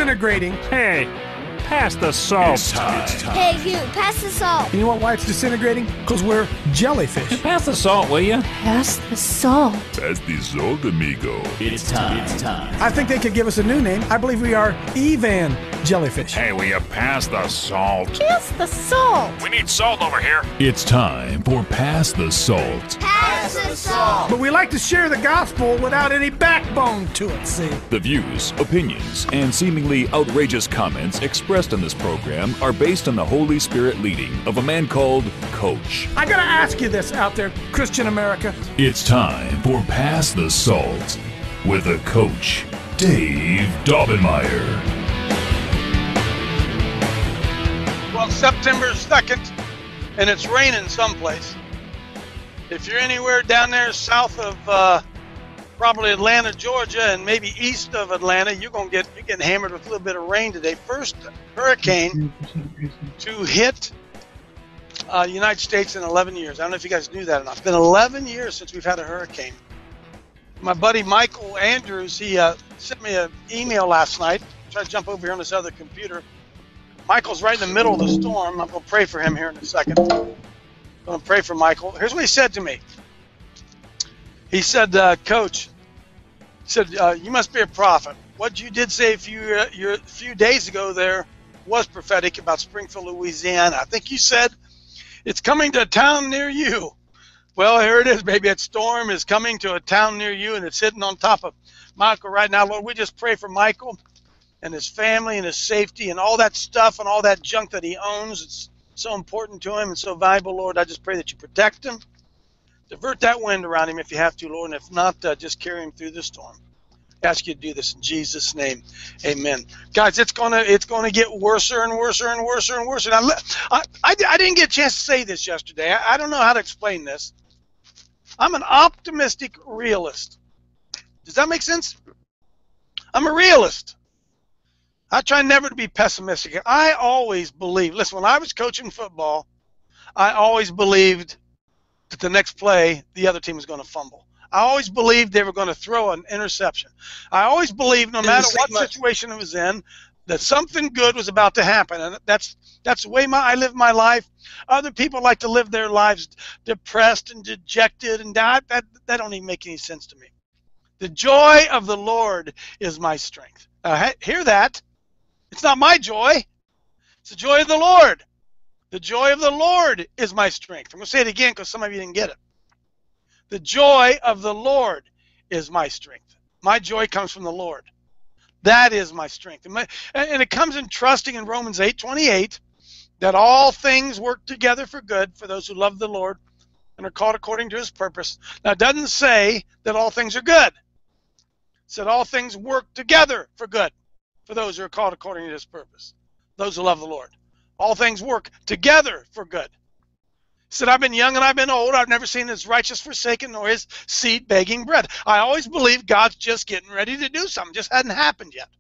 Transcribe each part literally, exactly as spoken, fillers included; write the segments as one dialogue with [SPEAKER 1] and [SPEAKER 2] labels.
[SPEAKER 1] disintegrating.
[SPEAKER 2] Hey, pass the salt.
[SPEAKER 3] It's time. It's time.
[SPEAKER 4] Hey, you, pass the salt.
[SPEAKER 1] You know what, why it's disintegrating? Because we're jellyfish.
[SPEAKER 2] Pass the salt, will you?
[SPEAKER 4] Pass the salt.
[SPEAKER 3] Pass the salt, amigo.
[SPEAKER 5] It's time. It's time.
[SPEAKER 1] I think they could give us a new name. I believe we are Evan jellyfish.
[SPEAKER 2] Hey, will you pass the salt?
[SPEAKER 4] Pass the salt.
[SPEAKER 2] We need salt over here.
[SPEAKER 3] It's time for Pass the Salt.
[SPEAKER 4] Pass the salt.
[SPEAKER 1] But we like to share the gospel without any backbone to it, see?
[SPEAKER 3] The views, opinions, and seemingly outrageous comments expressed on this program are based on the Holy Spirit leading of a man called Coach.
[SPEAKER 1] I gotta ask you this out there, Christian America.
[SPEAKER 3] It's time for Pass the Salt with the Coach, Dave Daubenmire.
[SPEAKER 6] Well, September second, and it's raining someplace. If you're anywhere down there south of uh, probably Atlanta, Georgia, and maybe east of Atlanta, you're gonna get you're getting hammered with a little bit of rain today. First hurricane to hit uh, the United States in eleven years. I don't know if you guys knew that or not. It's been eleven years since we've had a hurricane. My buddy Michael Andrews, he uh, sent me an email last night. Try to jump over here on this other computer. Michael's right in the middle of the storm. I'm going to pray for him here in a second. I'm going to pray for Michael. Here's what he said to me. He said, uh, Coach, he said, uh, you must be a prophet. What you did say a few, uh, your, a few days ago there was prophetic about Springfield, Louisiana. I think you said it's coming to a town near you. Well, here it is, baby. That storm is coming to a town near you, and it's sitting on top of Michael right now. Lord, we just pray for Michael and his family and his safety and all that stuff and all that junk that he owns. It's so important to him and so valuable, Lord. I just pray that you protect him. Divert that wind around him if you have to, Lord, and if not, uh, just carry him through the storm. I ask you to do this in Jesus' name. Amen. Guys, it's gonna it's gonna get worse and worse and worse and worse. And I, I, I, I didn't get a chance to say this yesterday. I, I don't know how to explain this. I'm an optimistic realist. Does that make sense? I'm a realist. I try never to be pessimistic. I always believe, listen, when I was coaching football, I always believed that the next play, the other team was going to fumble. I always believed they were going to throw an interception. I always believed, no matter what situation it was in, that something good was about to happen. And that's that's the way my, I live my life. Other people like to live their lives depressed and dejected, and that, that, that don't even make any sense to me. The joy of the Lord is my strength. Uh, hear that? It's not my joy. It's the joy of the Lord. The joy of the Lord is my strength. I'm going to say it again because some of you didn't get it. The joy of the Lord is my strength. My joy comes from the Lord. That is my strength. And, my, and it comes in trusting in Romans eight twenty-eight that all things work together for good for those who love the Lord and are called according to his purpose. Now, it doesn't say that all things are good. It said all things work together for good for those who are called according to his purpose, those who love the Lord. All things work together for good. He said, I've been young and I've been old. I've never seen his righteous forsaken nor his seed begging bread. I always believe God's just getting ready to do something. Just hadn't happened yet.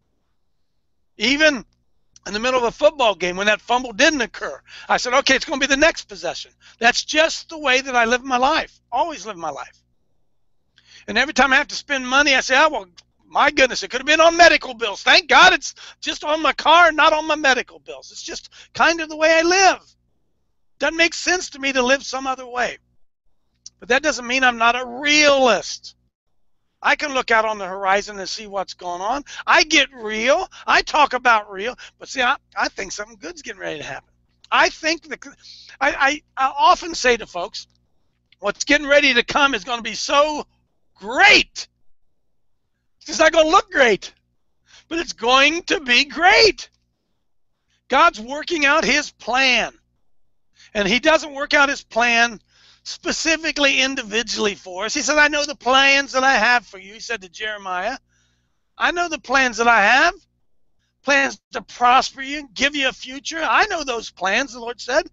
[SPEAKER 6] Even in the middle of a football game when that fumble didn't occur, I said, okay, it's going to be the next possession. That's just the way that I live my life. Always live my life. And every time I have to spend money, I say, oh, well, my goodness, it could have been on medical bills. Thank God it's just on my car, not on my medical bills. It's just kind of the way I live. Doesn't make sense to me to live some other way. But that doesn't mean I'm not a realist. I can look out on the horizon and see what's going on. I get real. I talk about real. But see, I, I think something good's getting ready to happen. I think the, I, I, I often say to folks, what's getting ready to come is going to be so great. It's not going to look great, but it's going to be great. God's working out his plan. And he doesn't work out his plan specifically individually for us. He said, I know the plans that I have for you. He said to Jeremiah, I know the plans that I have, plans to prosper you, give you a future. I know those plans, the Lord said.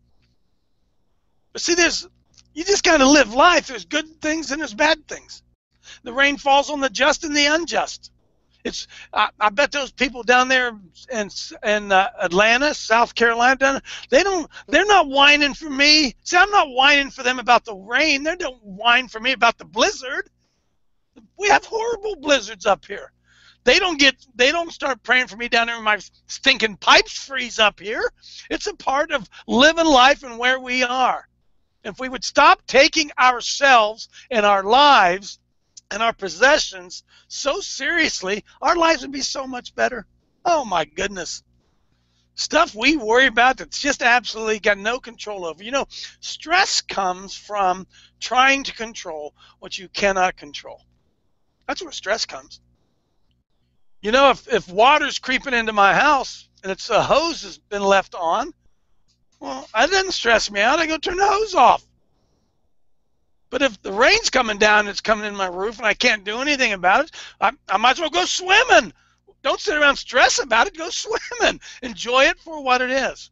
[SPEAKER 6] But see, there's you just got to live life. There's good things and there's bad things. The rain falls on the just and the unjust. It's I, I bet those people down there in in uh, Atlanta, South Carolina, down, they don't they're not whining for me. See, I'm not whining for them about the rain. They don't whine for me about the blizzard. We have horrible blizzards up here. They don't get, they don't start praying for me down there when my stinking pipes freeze up here. It's a part of living life and where we are. If we would stop taking ourselves and our lives and our possessions so seriously, our lives would be so much better. Oh my goodness. Stuff we worry about that's just absolutely got no control over. You know, stress comes from trying to control what you cannot control. That's where stress comes. You know, if, if water's creeping into my house and it's a hose has been left on, well, that doesn't stress me out. I go turn the hose off. But if the rain's coming down and it's coming in my roof and I can't do anything about it, I, I might as well go swimming. Don't sit around stress about it. Go swimming. Enjoy it for what it is.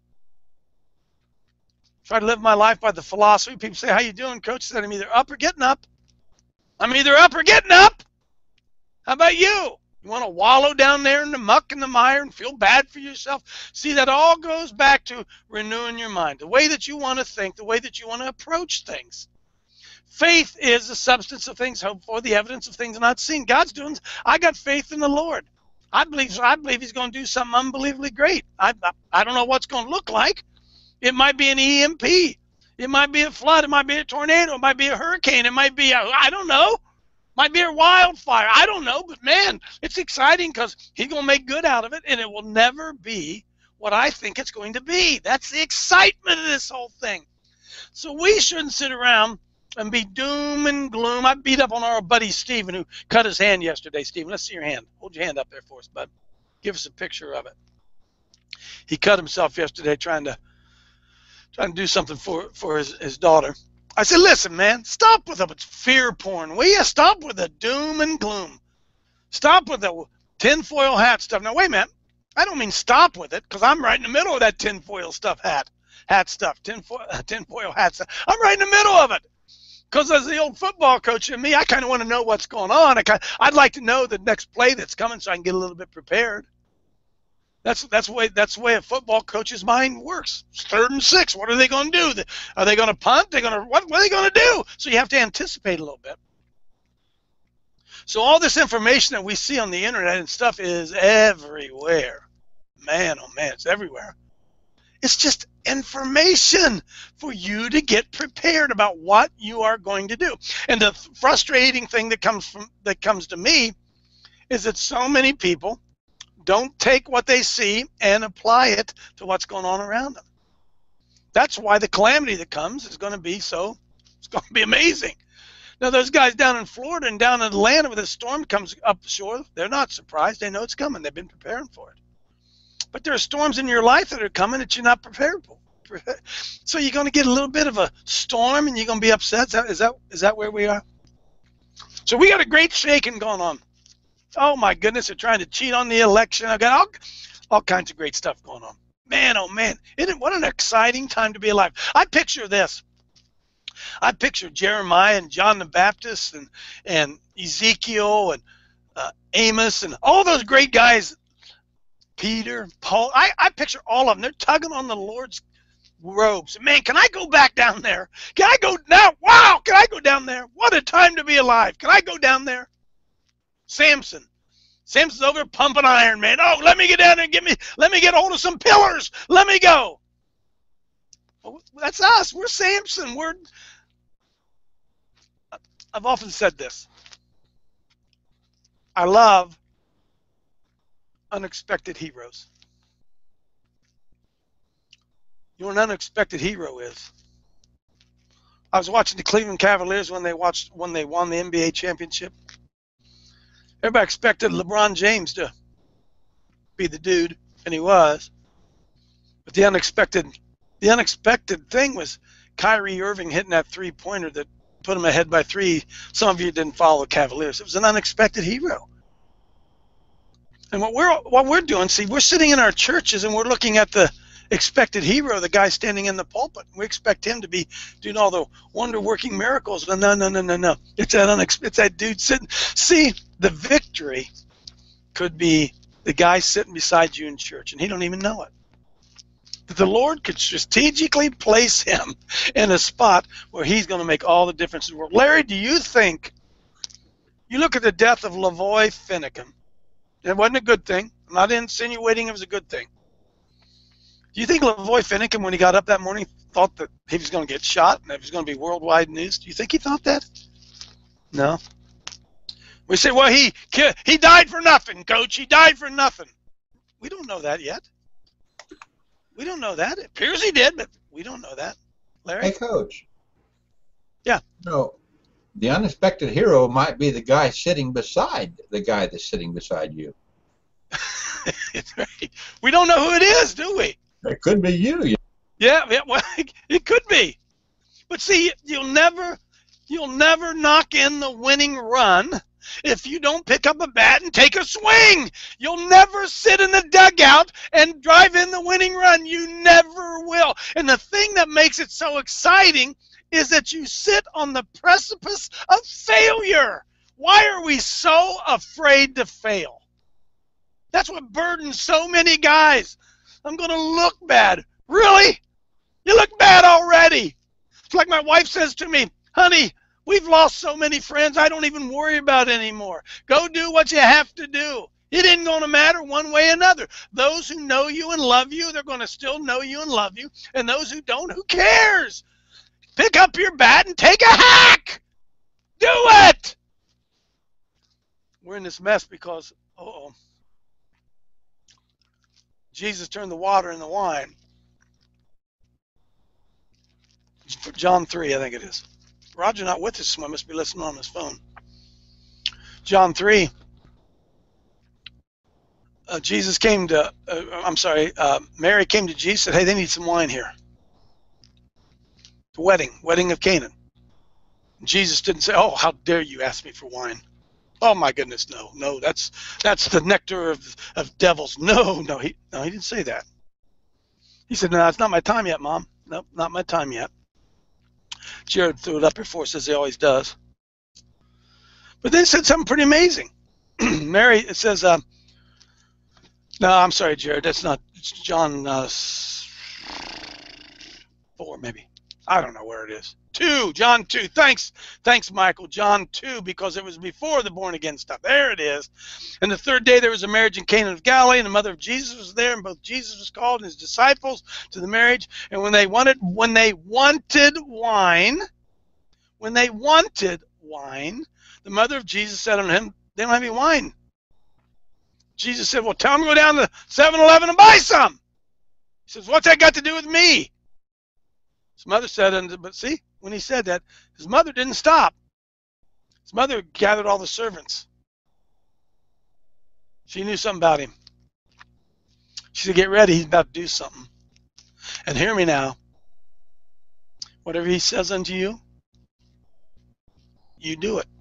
[SPEAKER 6] Try to live my life by the philosophy. People say, how you doing, Coach? I said, I'm either up or getting up. I'm either up or getting up. How about you? You want to wallow down there in the muck and the mire and feel bad for yourself? See, that all goes back to renewing your mind, the way that you want to think, the way that you want to approach things. Faith is the substance of things hoped for, the evidence of things not seen. God's doing, I got faith in the Lord. I believe I believe he's going to do something unbelievably great. I, I, I don't know what's going to look like. It might be an E M P. It might be a flood. It might be a tornado. It might be a hurricane. It might be, a, I don't know. It might be a wildfire. I don't know. But, man, it's exciting because he's going to make good out of it, and it will never be what I think it's going to be. That's the excitement of this whole thing. So we shouldn't sit around and be doom and gloom. I beat up on our buddy Stephen, who cut his hand yesterday. Stephen, let's see your hand. Hold your hand up there for us, bud. Give us a picture of it. He cut himself yesterday trying to trying to do something for for his, his daughter. I said, listen, man, stop with the fear porn, will you? Stop with the doom and gloom. Stop with the tinfoil hat stuff. Now, wait a minute. I don't mean stop with it, because I'm right in the middle of that tinfoil stuff hat, hat stuff, tinfoil, tinfoil hat stuff. I'm right in the middle of it. Because as the old football coach in me, I kind of want to know what's going on. I kind of, I'd like to know the next play that's coming so I can get a little bit prepared. That's that's the way that's the way a football coach's mind works. It's third and six. What are they going to do? Are they going to punt? They're going to what? What are they going to do? So you have to anticipate a little bit. So all this information that we see on the internet and stuff is everywhere. Man, oh man, it's everywhere. It's just information for you to get prepared about what you are going to do. And the frustrating thing that comes from that comes to me is that so many people don't take what they see and apply it to what's going on around them. That's why the calamity that comes is going to be so, it's going to be amazing. Now, those guys down in Florida and down in Atlanta, when the storm comes up the shore, they're not surprised. They know it's coming. They've been preparing for it. But there are storms in your life that are coming that you're not prepared for. So you're going to get a little bit of a storm and you're going to be upset. Is that, is that, is that where we are? So we got a great shaking going on. Oh, my goodness, they're trying to cheat on the election. I've got all, all kinds of great stuff going on. Man, oh, man, isn't it, what an exciting time to be alive. I picture this. I picture Jeremiah and John the Baptist and, and Ezekiel and uh, Amos and all those great guys, Peter, Paul. I, I picture all of them. They're tugging on the Lord's robes. Man, can I go back down there? Can I go now? Wow, can I go down there? What a time to be alive. Can I go down there? Samson. Samson's over pumping iron, man. Oh, let me get down there and get me, let me get hold of some pillars. Let me go. Well, that's us. We're Samson. We're, I've often said this. I love unexpected heroes. You know what an unexpected hero is? I was watching the Cleveland Cavaliers when they watched when they won the N B A championship. Everybody expected LeBron James to be the dude, and he was. But the unexpected, the unexpected thing was Kyrie Irving hitting that three-pointer that put him ahead by three. Some of you didn't follow the Cavaliers. It was an unexpected hero. And what we're what we're doing, see, we're sitting in our churches and we're looking at the expected hero, the guy standing in the pulpit. We expect him to be doing all the wonder-working miracles. No, no, no, no, no, no. It's that unex- It's that dude sitting. See, the victory could be the guy sitting beside you in church, and he don't even know it. That the Lord could strategically place him in a spot where he's going to make all the difference in the world. Larry, do you think, you look at the death of Lavoy Finicum, It wasn't a good thing. I'm not insinuating it was a good thing. Do you think Lavoy Finicum, when he got up that morning, thought that he was going to get shot and it was going to be worldwide news? Do you think he thought that? No. We say, well, he he died for nothing, Coach. He died for nothing. We don't know that yet. We don't know that. It appears he did, but we don't know that. Larry?
[SPEAKER 5] Hey, Coach.
[SPEAKER 6] Yeah.
[SPEAKER 5] No, the unexpected hero might be the guy sitting beside the guy that's sitting beside you.
[SPEAKER 6] Right. We don't know who it is, do we?
[SPEAKER 5] It could be you.
[SPEAKER 6] Yeah, yeah, well, it could be. But see, you'll never, you'll never knock in the winning run if you don't pick up a bat and take a swing. You'll never sit in the dugout and drive in the winning run. You never will. And the thing that makes it so exciting is that you sit on the precipice of failure. Why are we so afraid to fail? That's what burdens so many guys. I'm going to look bad. Really? You look bad already. It's like my wife says to me, honey, we've lost so many friends I don't even worry about anymore. Go do what you have to do. It isn't going to matter one way or another. Those who know you and love you, they're going to still know you and love you. And those who don't, who cares? Pick up your bat and take a hack. Do it. We're in this mess because, uh-oh, Jesus turned the water into wine. John three, I think it is. Roger not with us, so I must be listening on his phone. John three. Uh, Jesus came to, uh, I'm sorry, uh, Mary came to Jesus and said, hey, they need some wine here. The wedding, wedding of Canaan. Jesus didn't say, oh, how dare you ask me for wine. Oh my goodness, no, no, that's that's the nectar of, of devils. No, no, he no, he didn't say that. He said, no, it's not my time yet, Mom. Nope, not my time yet. Jared threw it up before, says he always does. But then he said something pretty amazing. Mary, it says, uh, no, I'm sorry, Jared, that's not, it's John uh, four maybe. I don't know where it is. Two, John two. Thanks, thanks, Michael. John two, because it was before the born again stuff. There it is. And the third day there was a marriage in Cana of Galilee, and the mother of Jesus was there, and both Jesus was called and his disciples to the marriage. And when they wanted, when they wanted wine, when they wanted wine, the mother of Jesus said unto him, they don't have any wine. Jesus said, well, tell them to go down to seven eleven and buy some. He says, what's that got to do with me? His mother said, and but see, when he said that, his mother didn't stop. His mother gathered all the servants. She knew something about him. She said, get ready, he's about to do something. And hear me now. Whatever he says unto you, you do it.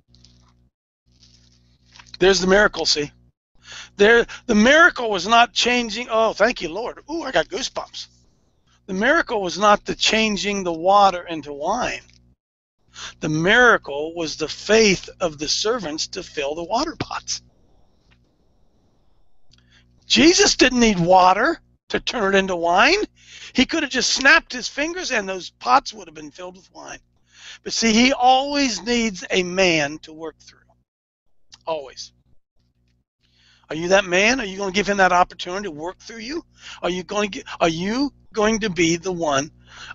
[SPEAKER 6] There's the miracle, see. There, the miracle was not changing. Oh, thank you, Lord. Ooh, I got goosebumps. The miracle was not the changing the water into wine. The miracle was the faith of the servants to fill the water pots. Jesus didn't need water to turn it into wine. He could have just snapped his fingers and those pots would have been filled with wine. But see, he always needs a man to work through. Always. Are you that man? Are you going to give him that opportunity to work through you? Are you going to get, are you going to be the one?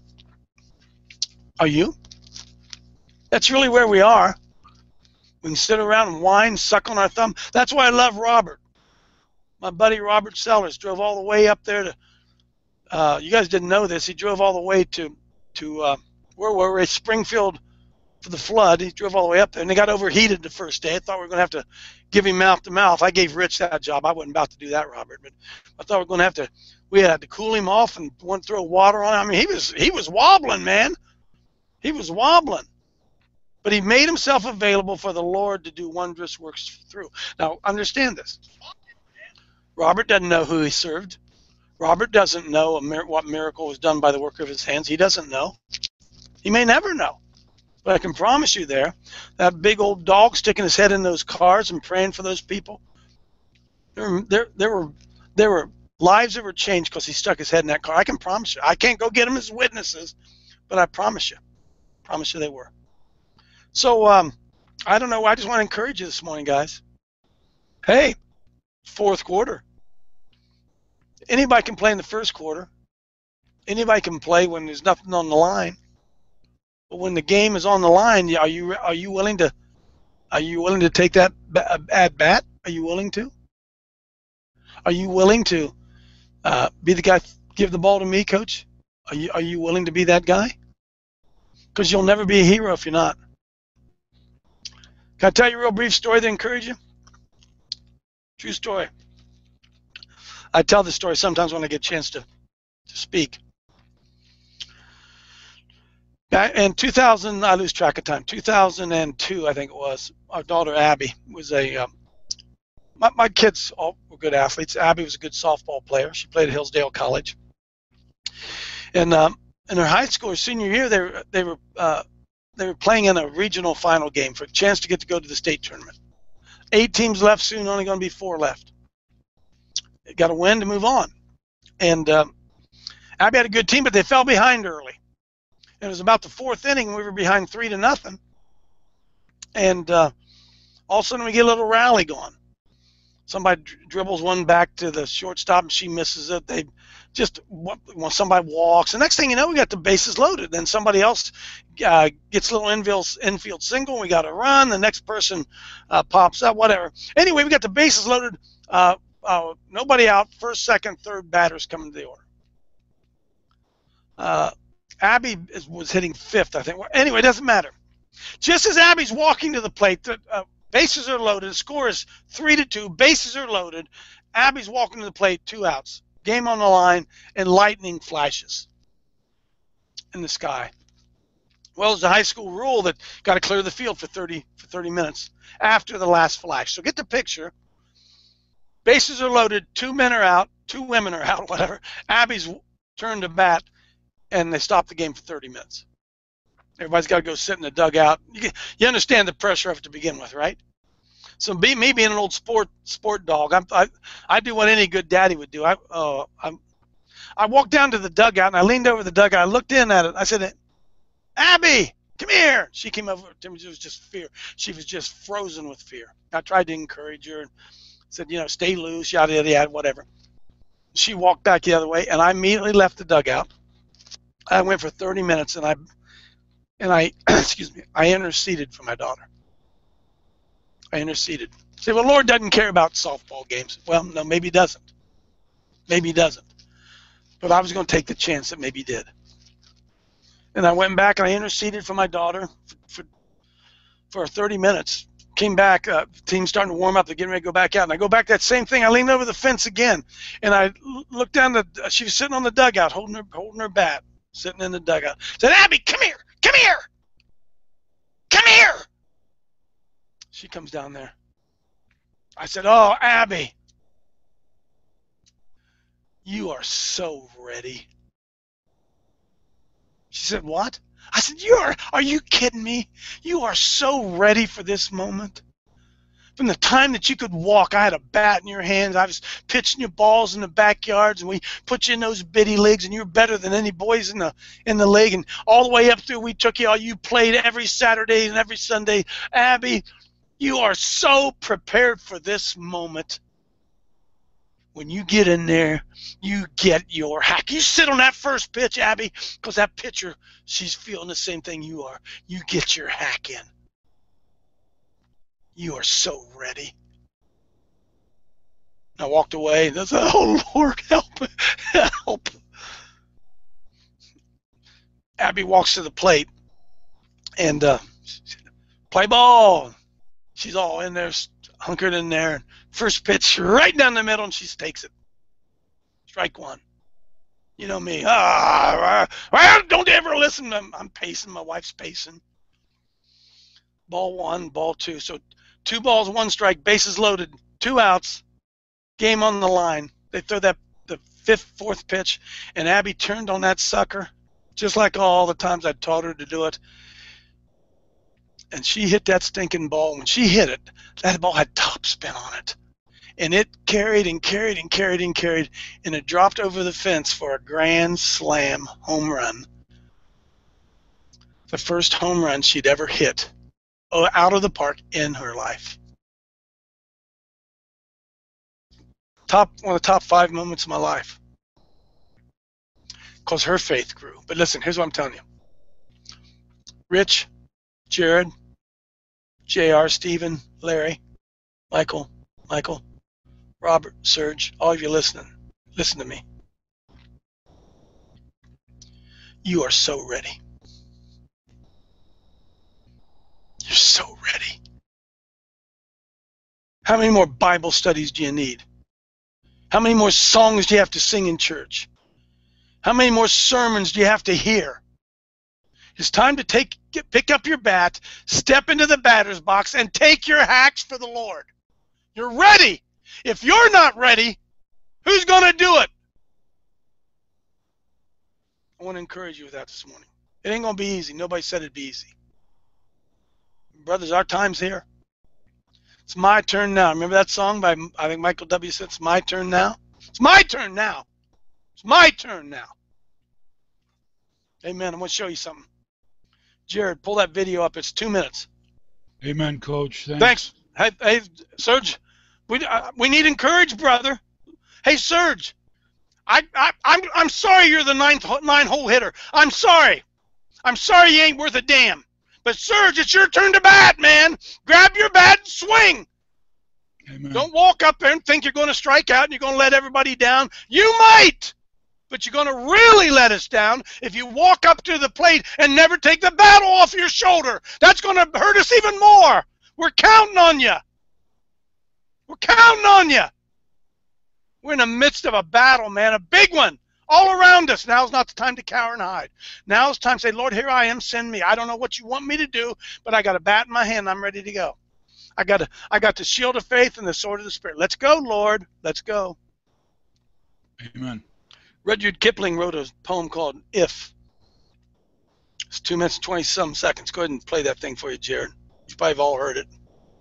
[SPEAKER 6] Are you? That's really where we are. We can sit around and whine, suck on our thumb. That's why I love Robert. My buddy Robert Sellers drove all the way up there to, uh, you guys didn't know this, he drove all the way to, to uh, where were we, Springfield for the flood. He drove all the way up there, and they got overheated the first day. I thought we were going to have to give him mouth to mouth. I gave Rich that job. I wasn't about to do that, Robert, but I thought we were going to have to, we had to cool him off and want to throw water on him. I mean, he was, he was wobbling, man. He was wobbling. But he made himself available for the Lord to do wondrous works through. Now, understand this. Robert doesn't know who he served. Robert doesn't know a mir- what miracle was done by the work of his hands. He doesn't know. He may never know. But I can promise you there, that big old dog sticking his head in those cars and praying for those people, there, there, there were there were lives that were changed because he stuck his head in that car. I can promise you. I can't go get them as witnesses, but I promise you. promise you they were. So, um, I don't know. I just want to encourage you this morning, guys. Hey, fourth quarter. Anybody can play in the first quarter. Anybody can play when there's nothing on the line. But when the game is on the line, are you are you willing to are you willing to take that at bat? Are you willing to? Are you willing to uh, be the guy? Give the ball to me, coach. Are you are you willing to be that guy? Because you'll never be a hero if you're not. Can I tell you a real brief story to encourage you? True story. I tell this story sometimes when I get a chance to, to speak. In two thousand, I lose track of time, two thousand two, I think it was, our daughter Abby was a, um, my, my kids all were good athletes. Abby was a good softball player. She played at Hillsdale College. And um, in her high school, her senior year, they were, they were, uh, they were playing in a regional final game for a chance to get to go to the state tournament. Eight teams left, soon only going to be four left. They got a win to move on. And um, Abby had a good team, but they fell behind early. It was about the fourth inning. We were behind three to nothing. And uh, all of a sudden we get a little rally going. Somebody dri- dribbles one back to the shortstop and she misses it. They just, well, somebody walks. The next thing you know, we got the bases loaded. Then somebody else uh, gets a little infield, infield single. We got to run. The next person uh, pops up, whatever. Anyway, we got the bases loaded. Uh, uh, nobody out. First, second, third batters coming to the order. Uh, Abby is, was hitting fifth, I think. Well, anyway, it doesn't matter. Just as Abby's walking to the plate, the uh, bases are loaded. The score is three to two. Bases are loaded. Abby's walking to the plate, two outs. Game on the line, and lightning flashes in the sky. Well, it's a high school rule that got to clear the field for thirty for thirty minutes after the last flash. So get the picture. Bases are loaded. Two men are out. Two women are out. Whatever. Abby's turned to bat. And they stopped the game for thirty minutes. Everybody's got to go sit in the dugout. You, you understand the pressure of it to begin with, right? So be, me being an old sport sport dog, I'm, I I do what any good daddy would do. I uh, I'm, I walked down to the dugout and I leaned over the dugout. I looked in at it. I said, "Abby, come here." She came over. It was just fear. She was just frozen with fear. I tried to encourage her and said, "You know, stay loose, yada yada yada, whatever." She walked back the other way, and I immediately left the dugout. I went for thirty minutes, and I, and I, excuse me, I interceded for my daughter. I interceded. Say, well, Lord doesn't care about softball games. Well, no, maybe he doesn't. Maybe he doesn't. But I was going to take the chance that maybe he did. And I went back and I interceded for my daughter for, for, for thirty minutes. Came back, uh, team's starting to warm up. They're getting ready to go back out. And I go back that same thing. I leaned over the fence again, and I looked down. The, she was sitting on the dugout, holding her, holding her bat. Sitting in the dugout. Said, "Abby, come here, come here, come here." She comes down there. I said, "Oh, Abby, you are so ready." She said, "What?" I said, "You are, are you kidding me? You are so ready for this moment. From the time that you could walk, I had a bat in your hands. I was pitching your balls in the backyards, and we put you in those bitty leagues, and you're better than any boys in the in the league. And all the way up through, we took you all. You played every Saturday and every Sunday. Abby, you are so prepared for this moment. When you get in there, you get your hack. You sit on that first pitch, Abby, because that pitcher, she's feeling the same thing you are. You get your hack in. You are so ready." I walked away and I said, "Oh, Lord, help, help." Abby walks to the plate and uh, play ball. She's all in there, hunkered in there. First pitch right down the middle, and she takes it. Strike one. You know me. Ah, ah, don't ever listen. I'm, I'm pacing. My wife's pacing. Ball one, ball two. So two balls, one strike, bases loaded, two outs, game on the line. They throw that the fifth, fourth pitch, and Abby turned on that sucker, just like all the times I taught her to do it. And she hit that stinking ball. When she hit it, that ball had top spin on it. And it carried and carried and carried and carried, and it dropped over the fence for a grand slam home run. The first home run she'd ever hit out of the park in her life. top one of the top five moments of my life. Because her faith grew. But listen, here's what I'm telling you. Rich, Jared, J R, Stephen, Larry, Michael, Michael, Robert, Serge, all of you listening, listen to me. You are so ready. You're so ready. How many more Bible studies do you need? How many more songs do you have to sing in church? How many more sermons do you have to hear? It's time to take, get, pick up your bat, step into the batter's box, and take your hacks for the Lord. You're ready. If you're not ready, who's going to do it? I want to encourage you with that this morning. It ain't going to be easy. Nobody said it'd be easy. Brothers, our time's here. It's my turn now. Remember that song by, I think Michael W. said, it's my turn now? It's my turn now. It's my turn now. Amen. I'm going to show you something. Jared, pull that video up. It's two minutes.
[SPEAKER 7] Amen, Coach. Thanks.
[SPEAKER 6] Thanks. Hey, hey Serge, we uh, we need encourage, brother. Hey, Serge, I, I I'm I'm sorry you're the ninth nine hole hitter. I'm sorry. I'm sorry you ain't worth a damn. But Serge, it's your turn to bat, man. Grab your bat and swing.
[SPEAKER 7] Amen.
[SPEAKER 6] Don't walk up there and think you're going to strike out and you're going to let everybody down. You might. But you're going to really let us down if you walk up to the plate and never take the bat off your shoulder. That's going to hurt us even more. We're counting on you. We're counting on you. We're in the midst of a battle, man, a big one, all around us. Now's not the time to cower and hide. Now's the time to say, Lord, here I am, send me. I don't know what you want me to do, but I got a bat in my hand. I'm ready to go. I got, a, I got the shield of faith and the sword of the Spirit. Let's go, Lord. Let's go.
[SPEAKER 7] Amen.
[SPEAKER 6] Rudyard Kipling wrote a poem called If. It's two minutes and twenty-some seconds. Go ahead and play that thing for you, Jared. You probably have all heard it.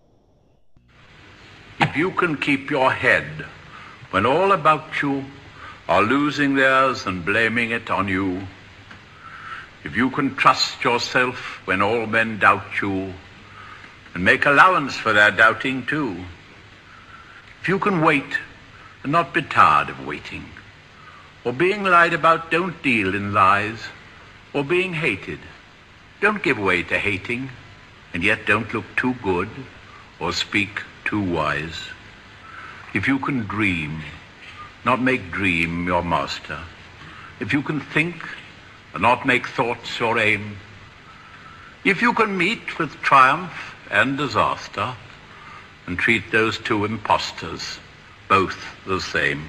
[SPEAKER 8] If you can keep your head when all about you are losing theirs and blaming it on you, if you can trust yourself when all men doubt you and make allowance for their doubting too, if you can wait and not be tired of waiting, or being lied about, don't deal in lies, or being hated, don't give way to hating, and yet don't look too good or speak too wise. If you can dream, not make dream your master, if you can think and not make thoughts your aim, if you can meet with triumph and disaster and treat those two impostors both the same,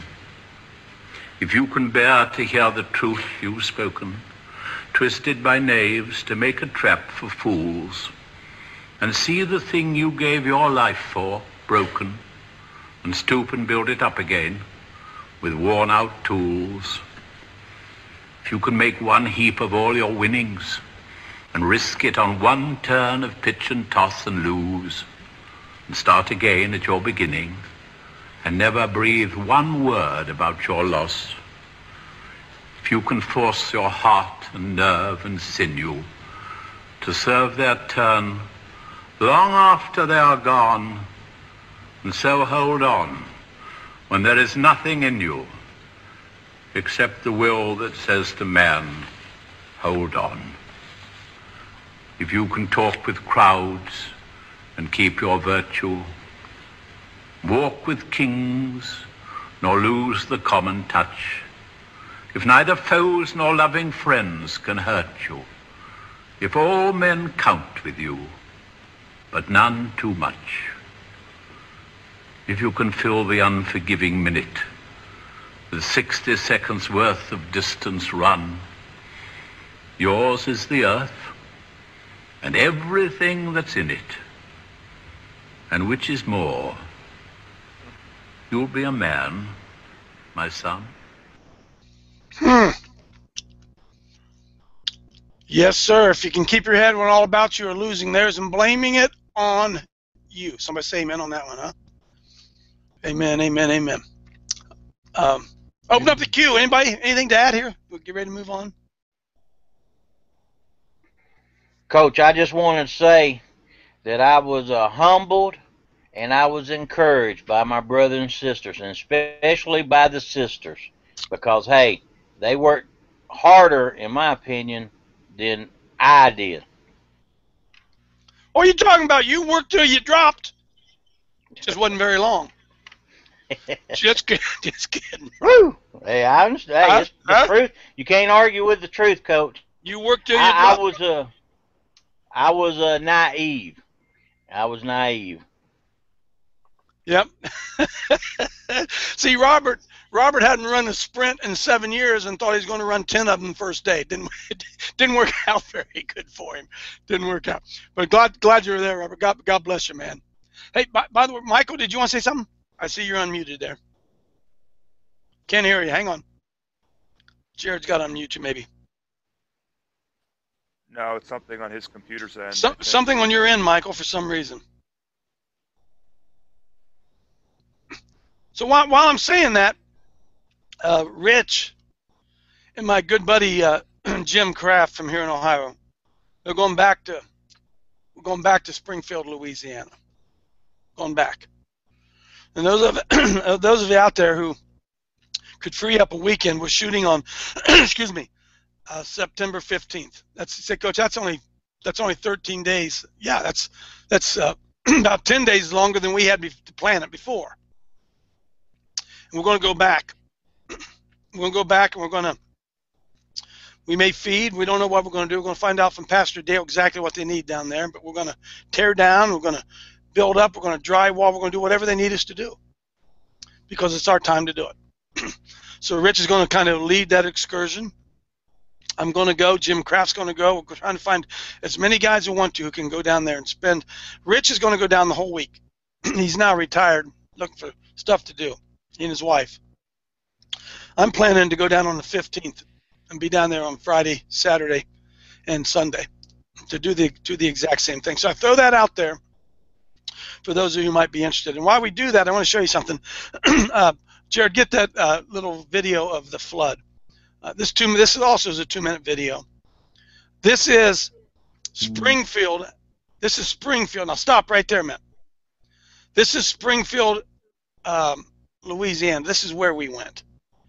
[SPEAKER 8] if you can bear to hear the truth you've spoken, twisted by knaves to make a trap for fools, and see the thing you gave your life for broken, and stoop and build it up again with worn-out tools, if you can make one heap of all your winnings and risk it on one turn of pitch and toss and lose, and start again at your beginning, and never breathe one word about your loss, if you can force your heart and nerve and sinew to serve their turn long after they are gone, and so hold on when there is nothing in you except the will that says to man, hold on. If you can talk with crowds and keep your virtue, walk with kings, nor lose the common touch, if neither foes nor loving friends can hurt you, if all men count with you, but none too much, if you can fill the unforgiving minute with sixty seconds worth of distance run, yours is the earth and everything that's in it, and which is more, you'll be a man, my son.
[SPEAKER 6] Hmm. Yes, sir. If you can keep your head when all about you are losing theirs and blaming it on you. Somebody say amen on that one, huh? Amen, amen, amen. Um, open up the queue. Anybody, anything to add here? We'll get ready to move on.
[SPEAKER 9] Coach, I just wanted to say that I was uh, humbled and I was encouraged by my brothers and sisters, and especially by the sisters, because, hey, they worked harder, in my opinion, than I did.
[SPEAKER 6] What are you talking about? You worked till you dropped. Just wasn't very long. just kidding. Just kidding.
[SPEAKER 9] Woo! Hey, I understand. Hey,
[SPEAKER 6] Huh?
[SPEAKER 9] it's the
[SPEAKER 6] Huh?
[SPEAKER 9] truth. You can't argue with the truth, Coach.
[SPEAKER 6] You worked till you
[SPEAKER 9] I, I
[SPEAKER 6] dropped.
[SPEAKER 9] was uh, I was uh, naive. I was naive.
[SPEAKER 6] Yep. See, Robert Robert hadn't run a sprint in seven years and thought he was going to run ten of them the first day. Didn't didn't work out very good for him. Didn't work out. But glad glad you were there, Robert. God God bless you, man. Hey, by, by the way, Michael, did you want to say something? I see you're unmuted there. Can't hear you. Hang on. Jared's got to unmute you, maybe.
[SPEAKER 10] No, it's something on his computer's end.
[SPEAKER 6] Some, something on your end, Michael, for some reason. So while, while I'm saying that, uh, Rich and my good buddy uh, Jim Kraft from here in Ohio, they're going back to we're going back to Springfield, Louisiana. Going back. And those of those of you out there who could free up a weekend, we're shooting on excuse me, uh, September fifteenth. That's say, Coach, that's only that's only thirteen days. Yeah, that's that's uh, about ten days longer than we had be- to plan it before. And we're going to go back. We're going to go back and we're going to, we may feed. We don't know what we're going to do. We're going to find out from Pastor Dale exactly what they need down there. But we're going to tear down. We're going to build up. We're going to drywall. We're going to do whatever they need us to do because it's our time to do it. So Rich is going to kind of lead that excursion. I'm going to go. Jim Kraft's going to go. We're trying to find as many guys who want to who can go down there and spend. Rich is going to go down the whole week. He's now retired, looking for stuff to do. He and his wife. I'm planning to go down on the fifteenth and be down there on Friday, Saturday, and Sunday to do the do the exact same thing. So I throw that out there for those of you who might be interested. And while we do that, I want to show you something. uh, Jared, get that uh, little video of the flood. Uh, this two this is also is a two-minute video. This is Springfield. This is Springfield. Now stop right there, man. This is Springfield. Um, Louisiana. This is where we went.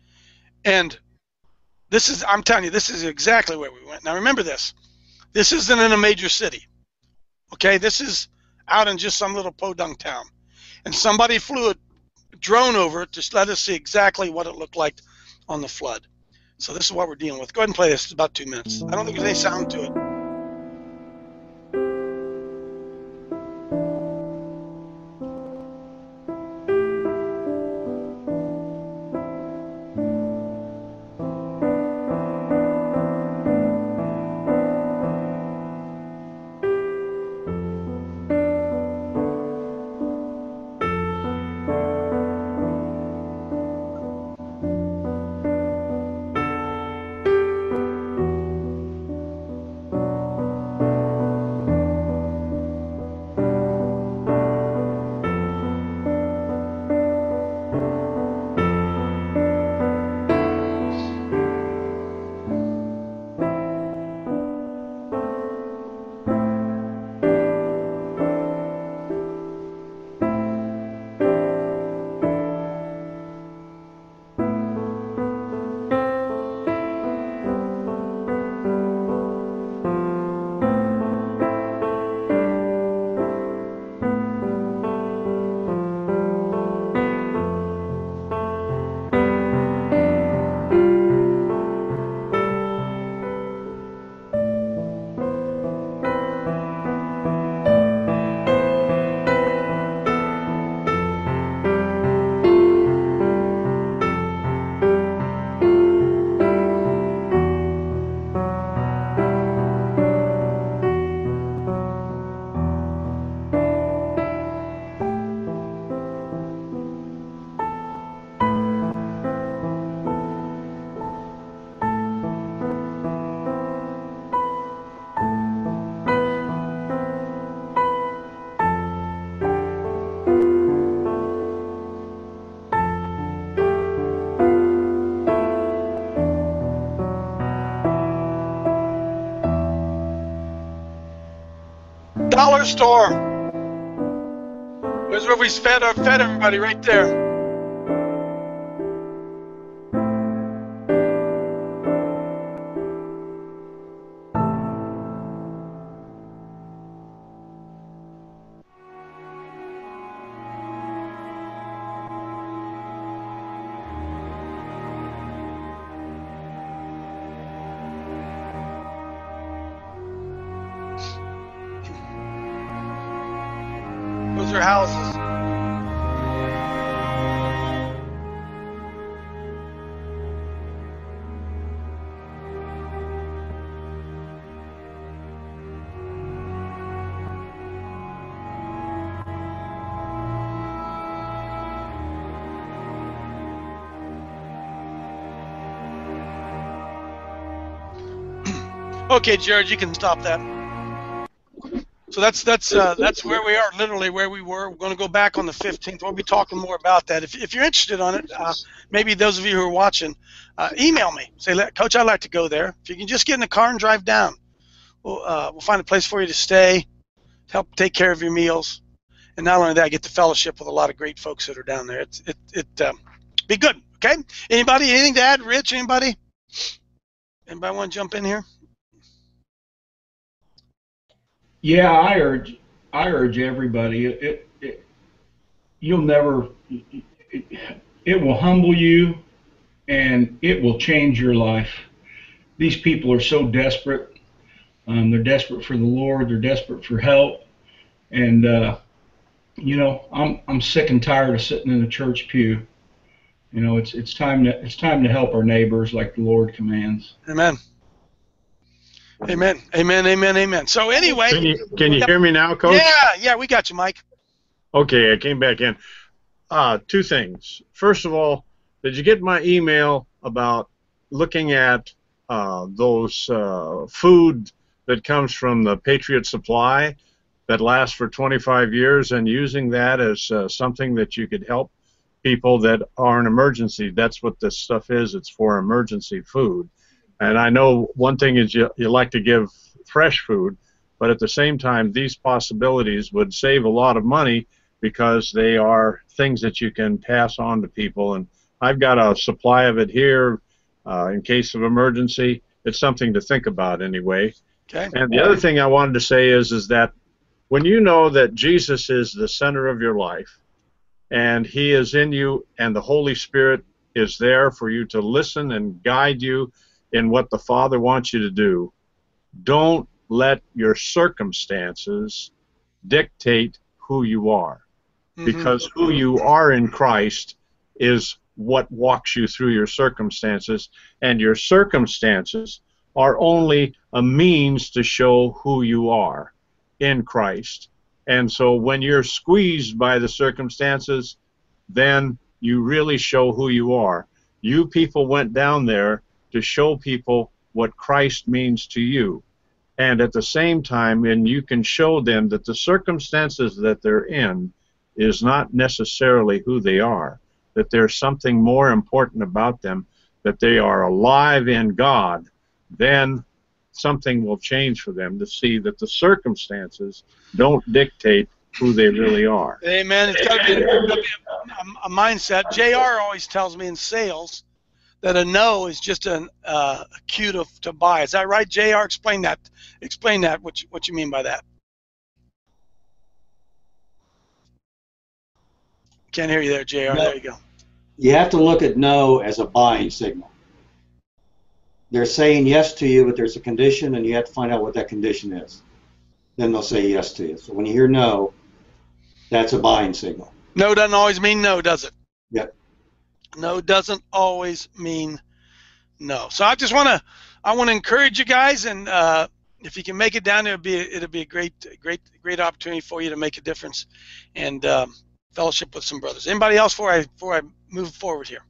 [SPEAKER 6] And this is, I'm telling you, this is exactly where we went. Now remember this. This isn't in a major city. Okay? This is out in just some little podunk town. And somebody flew a drone over it to let us see exactly what it looked like on the flood. So this is what we're dealing with. Go ahead and play this. It's about two minutes. I don't think there's any sound to it. Dollar store. There's where we fed, our, fed everybody right there. Those are houses. Okay, Jared, you can stop that. So that's that's uh, that's where we are, literally where we were. We're going to go back on the fifteenth. We'll be talking more about that. If, if you're interested on it, uh, maybe those of you who are watching, uh, email me. Say, Coach, I'd like to go there. If you can just get in the car and drive down, we'll, uh, we'll find a place for you to stay, help take care of your meals. And not only that, get the fellowship with a lot of great folks that are down there. It's, it it um, be good, okay? Anybody, anything to add? Rich, anybody? Anybody want to jump in here?
[SPEAKER 11] Yeah, I urge, I urge everybody. It, it, you'll never. It, it will humble you, and it will change your life. These people are so desperate. Um, they're desperate for the Lord. They're desperate for help, and uh, you know, I'm I'm sick and tired of sitting in a church pew. You know, it's it's time to it's time to help our neighbors like the Lord commands.
[SPEAKER 6] Amen. Amen. Amen. Amen. Amen. So anyway,
[SPEAKER 12] can you can you hear me now, Coach?
[SPEAKER 6] Yeah, yeah, we got you, Mike.
[SPEAKER 12] Okay, I came back in. Uh, two things. First of all, did you get my email about looking at uh, those uh, food that comes from the Patriot Supply that lasts for twenty-five years and using that as uh, something that you could help people that are in emergency? That's what this stuff is. It's for emergency food. And I know one thing is you, you like to give fresh food, but at the same time, these possibilities would save a lot of money because they are things that you can pass on to people. And I've got a supply of it here uh, in case of emergency. It's something to think about anyway.
[SPEAKER 6] Okay.
[SPEAKER 12] And the other thing I wanted to say is, is that when you know that Jesus is the center of your life and He is in you and the Holy Spirit is there for you to listen and guide you in what the Father wants you to do, don't let your circumstances dictate who you are. Mm-hmm. Because who you are in Christ is what walks you through your circumstances, and your circumstances are only a means to show who you are in Christ. And so when you're squeezed by the circumstances, then you really show who you are. You people went down there to show people what Christ means to you. And at the same time, and you can show them that the circumstances that they're in is not necessarily who they are, that there's something more important about them, that they are alive in God, then something will change for them to see that the circumstances don't dictate who they really are.
[SPEAKER 6] Amen. It's got to be, a, a mindset. J R always tells me in sales that a no is just an, uh, a cue to, to buy. Is that right, J R? Explain that. Explain that, what you, what you mean by that. Can't hear you there, J R. No. There you go.
[SPEAKER 13] You have to look at no as a buying signal. They're saying yes to you, but there's a condition, and you have to find out what that condition is. Then they'll say yes to you. So when you hear no, that's a buying signal.
[SPEAKER 6] No doesn't always mean no, does it?
[SPEAKER 13] Yep.
[SPEAKER 6] No doesn't always mean no. So I just want to, I want to encourage you guys, and uh, if you can make it down there, it'll be a, it'll be a great, great, great opportunity for you to make a difference, and um, fellowship with some brothers. Anybody else before I before I move forward here?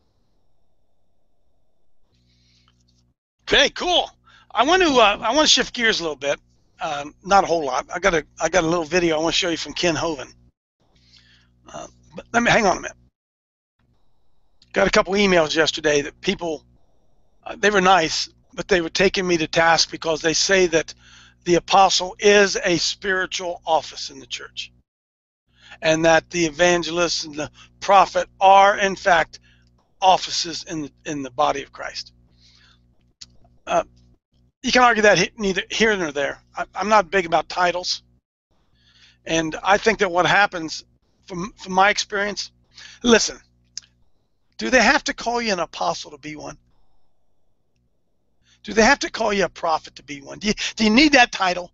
[SPEAKER 6] Okay, cool. I want to uh, I want to shift gears a little bit. Uh, not a whole lot. I got a I got a little video I want to show you from Ken Hovind. Uh, but let me hang on a minute. Got a couple emails yesterday that people, uh, they were nice, but they were taking me to task because they say that the apostle is a spiritual office in the church. and that the evangelist and the prophet are, in fact, offices in the, in the body of Christ. Uh, you can argue that neither here nor there. I, I'm not big about titles, and I think that what happens, from from my experience, listen, do they have to call you an apostle to be one? Do they have to call you a prophet to be one? Do you, do you need that title?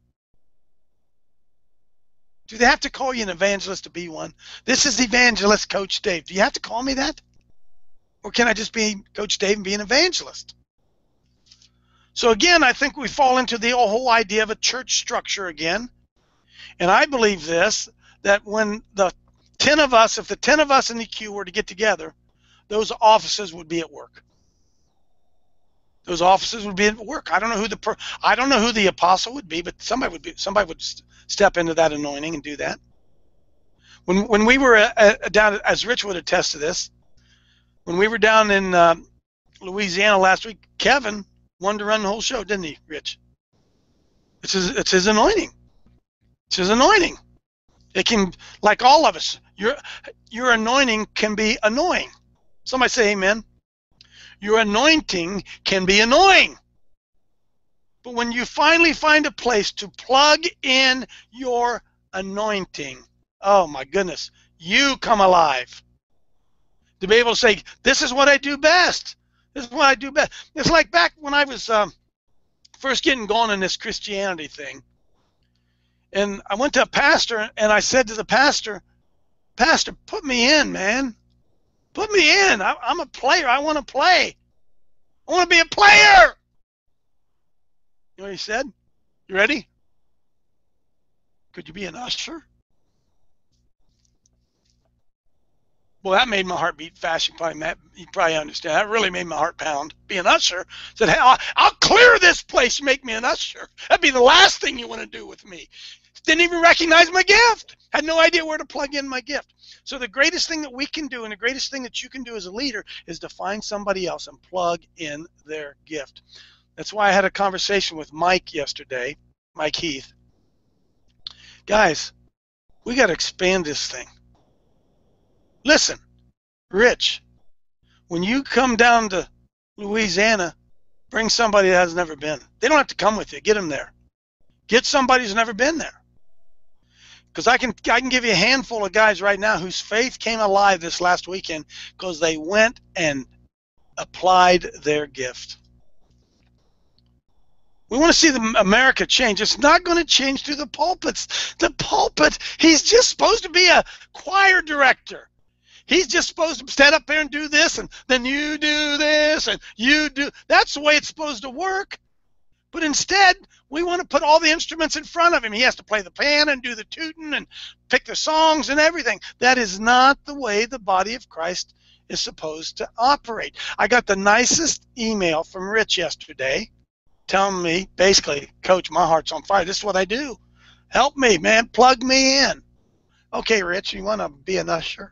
[SPEAKER 6] Do they have to call you an evangelist to be one? This is evangelist Coach Dave. Do you have to call me that? Or can I just be Coach Dave and be an evangelist? So again, I think we fall into the whole idea of a church structure again. And I believe this, that when the ten of us, if the ten of us in the queue were to get together, those offices would be at work. Those offices would be at work. I don't know who the per, I don't know who the apostle would be, but somebody would be. Somebody would st step into that anointing and do that. When when we were uh, down, as Rich would attest to this, when we were down in uh, Louisiana last week, Kevin wanted to run the whole show, didn't he, Rich? It's his, it's his anointing. It's his anointing. It can, like all of us, your your anointing can be annoying. Somebody say amen. Your anointing can be annoying. But when you finally find a place to plug in your anointing, oh my goodness, you come alive. To be able to say, this is what I do best. This is what I do best. It's like back when I was um, first getting going in this Christianity thing. And I went to a pastor and I said to the pastor, Pastor, put me in, man. Put me in. I, I'm a player. I want to play. I want to be a player. You know what he said? You ready? Could you be an usher? Well, that made my heart beat fast. You probably, you probably understand. That really made my heart pound. Be an usher. Said, hey, I'll, I'll clear this place. Make me an usher. That'd be the last thing you want to do with me. Didn't even recognize my gift. Had no idea where to plug in my gift. So the greatest thing that we can do and the greatest thing that you can do as a leader is to find somebody else and plug in their gift. That's why I had a conversation with Mike yesterday, Mike Heath. Guys, we got to expand this thing. Listen, Rich, when you come down to Louisiana, bring somebody that has never been. They don't have to come with you. Get them there. Get somebody who's never been there. Because I can, I can give you a handful of guys right now whose faith came alive this last weekend because they went and applied their gift. We want to see the America change. It's not going to change through the pulpits. The pulpit, he's just supposed to be a choir director. He's just supposed to stand up there and do this, and then you do this, and you do. That's the way it's supposed to work. But instead, we want to put all the instruments in front of him. He has to play the piano and do the tooting and pick the songs and everything. That is not the way the body of Christ is supposed to operate. I got the nicest email from Rich yesterday telling me, basically, Coach, my heart's on fire. This is what I do. Help me, man. Plug me in. Okay, Rich, you want to be an usher?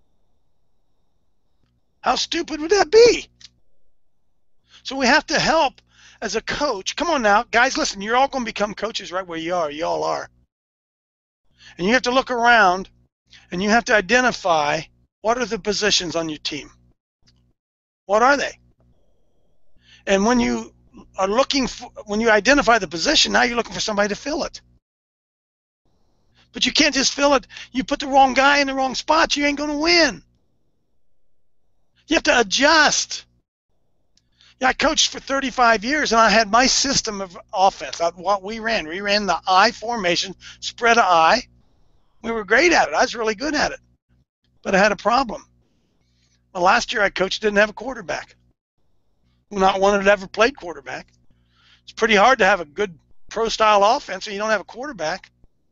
[SPEAKER 6] How stupid would that be? So we have to help as a coach. Come on now, guys, listen, you're all going to become coaches right where you are. You all are. And you have to look around and you have to identify what are the positions on your team. What are they? And when you are looking for, when you identify the position, now you're looking for somebody to fill it. But you can't just fill it. You put the wrong guy in the wrong spot, you ain't going to win. You have to adjust. Yeah, I coached for thirty-five years, and I had my system of offense. I, what we ran, we ran the I formation, spread of I. We were great at it. I was really good at it. But I had a problem. Well, last year I coached didn't have a quarterback. Not one that ever played quarterback. It's pretty hard to have a good pro-style offense when you don't have a quarterback.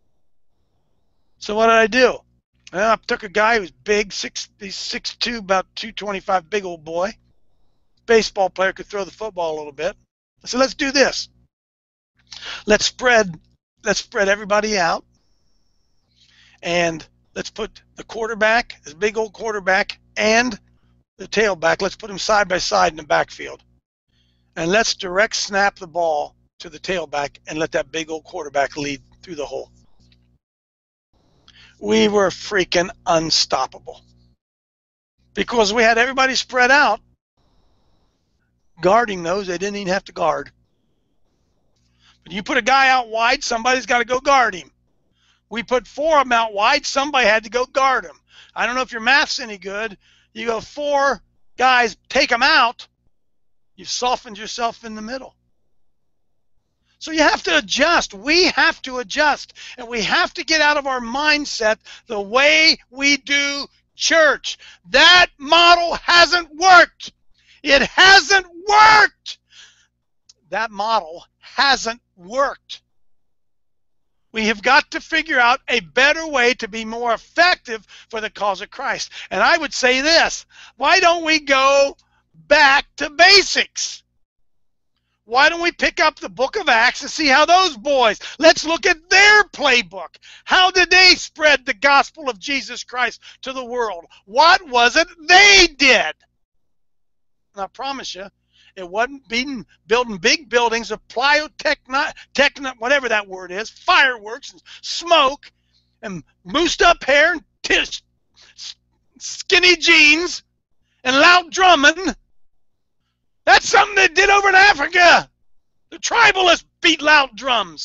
[SPEAKER 6] So what did I do? Well, I took a guy who was big, six, he's six two, about two twenty-five, big old boy. Baseball player, could throw the football a little bit. I said, let's do this. Let's spread, let's spread everybody out, and let's put the quarterback, this big old quarterback, and the tailback. Let's put them side by side in the backfield, and let's direct snap the ball to the tailback and let that big old quarterback lead through the hole. we were freaking unstoppable. Because we had everybody spread out, guarding those they didn't even have to guard. But you put a guy out wide, somebody's got to go guard him. We put four of them out wide, somebody had to go guard him. I don't know if your math's any good. You go four guys, take them out, you've softened yourself in the middle. So you have to adjust. We have to adjust. And we have to get out of our mindset the way we do church. That model hasn't worked. It hasn't worked. That model hasn't worked. We have got to figure out a better way to be more effective for the cause of Christ. And I would say this, why don't we go back to basics? Why don't we pick up the book of Acts and see how those boys, let's look at their playbook. How did they spread the gospel of Jesus Christ to the world? What was it they did? And I promise you, it wasn't being, building big buildings of plyotechno, techno, whatever that word is, fireworks and smoke and moosed up hair and tish, skinny jeans and loud drumming. That's something they did over in Africa. The tribalists beat loud drums.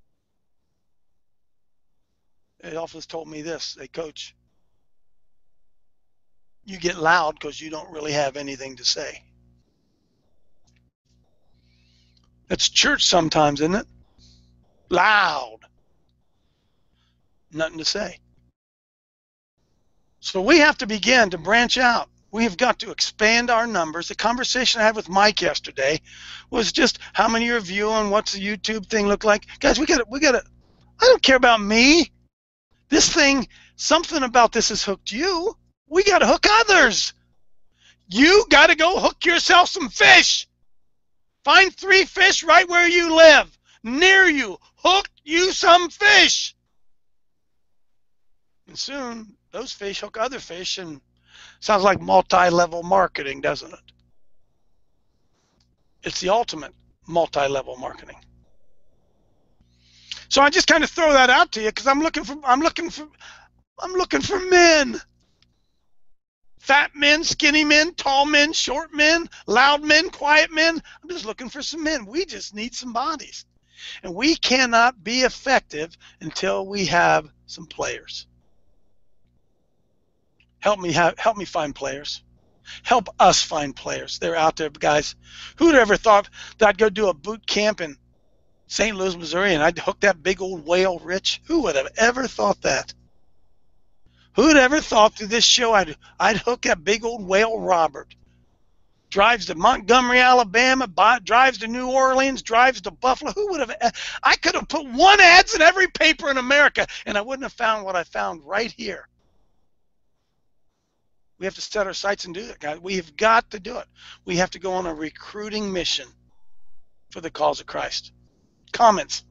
[SPEAKER 6] The office told me this, hey, Coach, you get loud because you don't really have anything to say. That's church sometimes, isn't it? Loud. Nothing to say. So we have to begin to branch out. We have got to expand our numbers. The conversation I had with Mike yesterday was just how many are viewing, what's the YouTube thing look like. Guys, we got to, we got to, I don't care about me. This thing, something about this has hooked you. We got to hook others. You got to go hook yourself some fish. Find three fish right where you live, near you. Hook you some fish. And soon, those fish hook other fish, and sounds like multi-level marketing, doesn't it? It's the ultimate multi-level marketing. So I just kind of throw that out to you because I'm looking for I'm looking for I'm looking for men. Fat men, skinny men, tall men, short men, loud men, quiet men. I'm just looking for some men. We just need some bodies. And we cannot be effective until we have some players. Help me have, help me find players. Help us find players. They're out there, guys. Who'd ever thought that I'd go do a boot camp in Saint Louis, Missouri, and I'd hook that big old whale, Rich? Who would have ever thought that? Who'd ever thought through this show I'd, I'd hook that big old whale, Robert? Drives to Montgomery, Alabama, buy, drives to New Orleans, drives to Buffalo. Who would have? I could have put one ads in every paper in America, and I wouldn't have found what I found right here. We have to set our sights and do that, guys. We have got to do it. We have to go on a recruiting mission for the cause of Christ. Comments?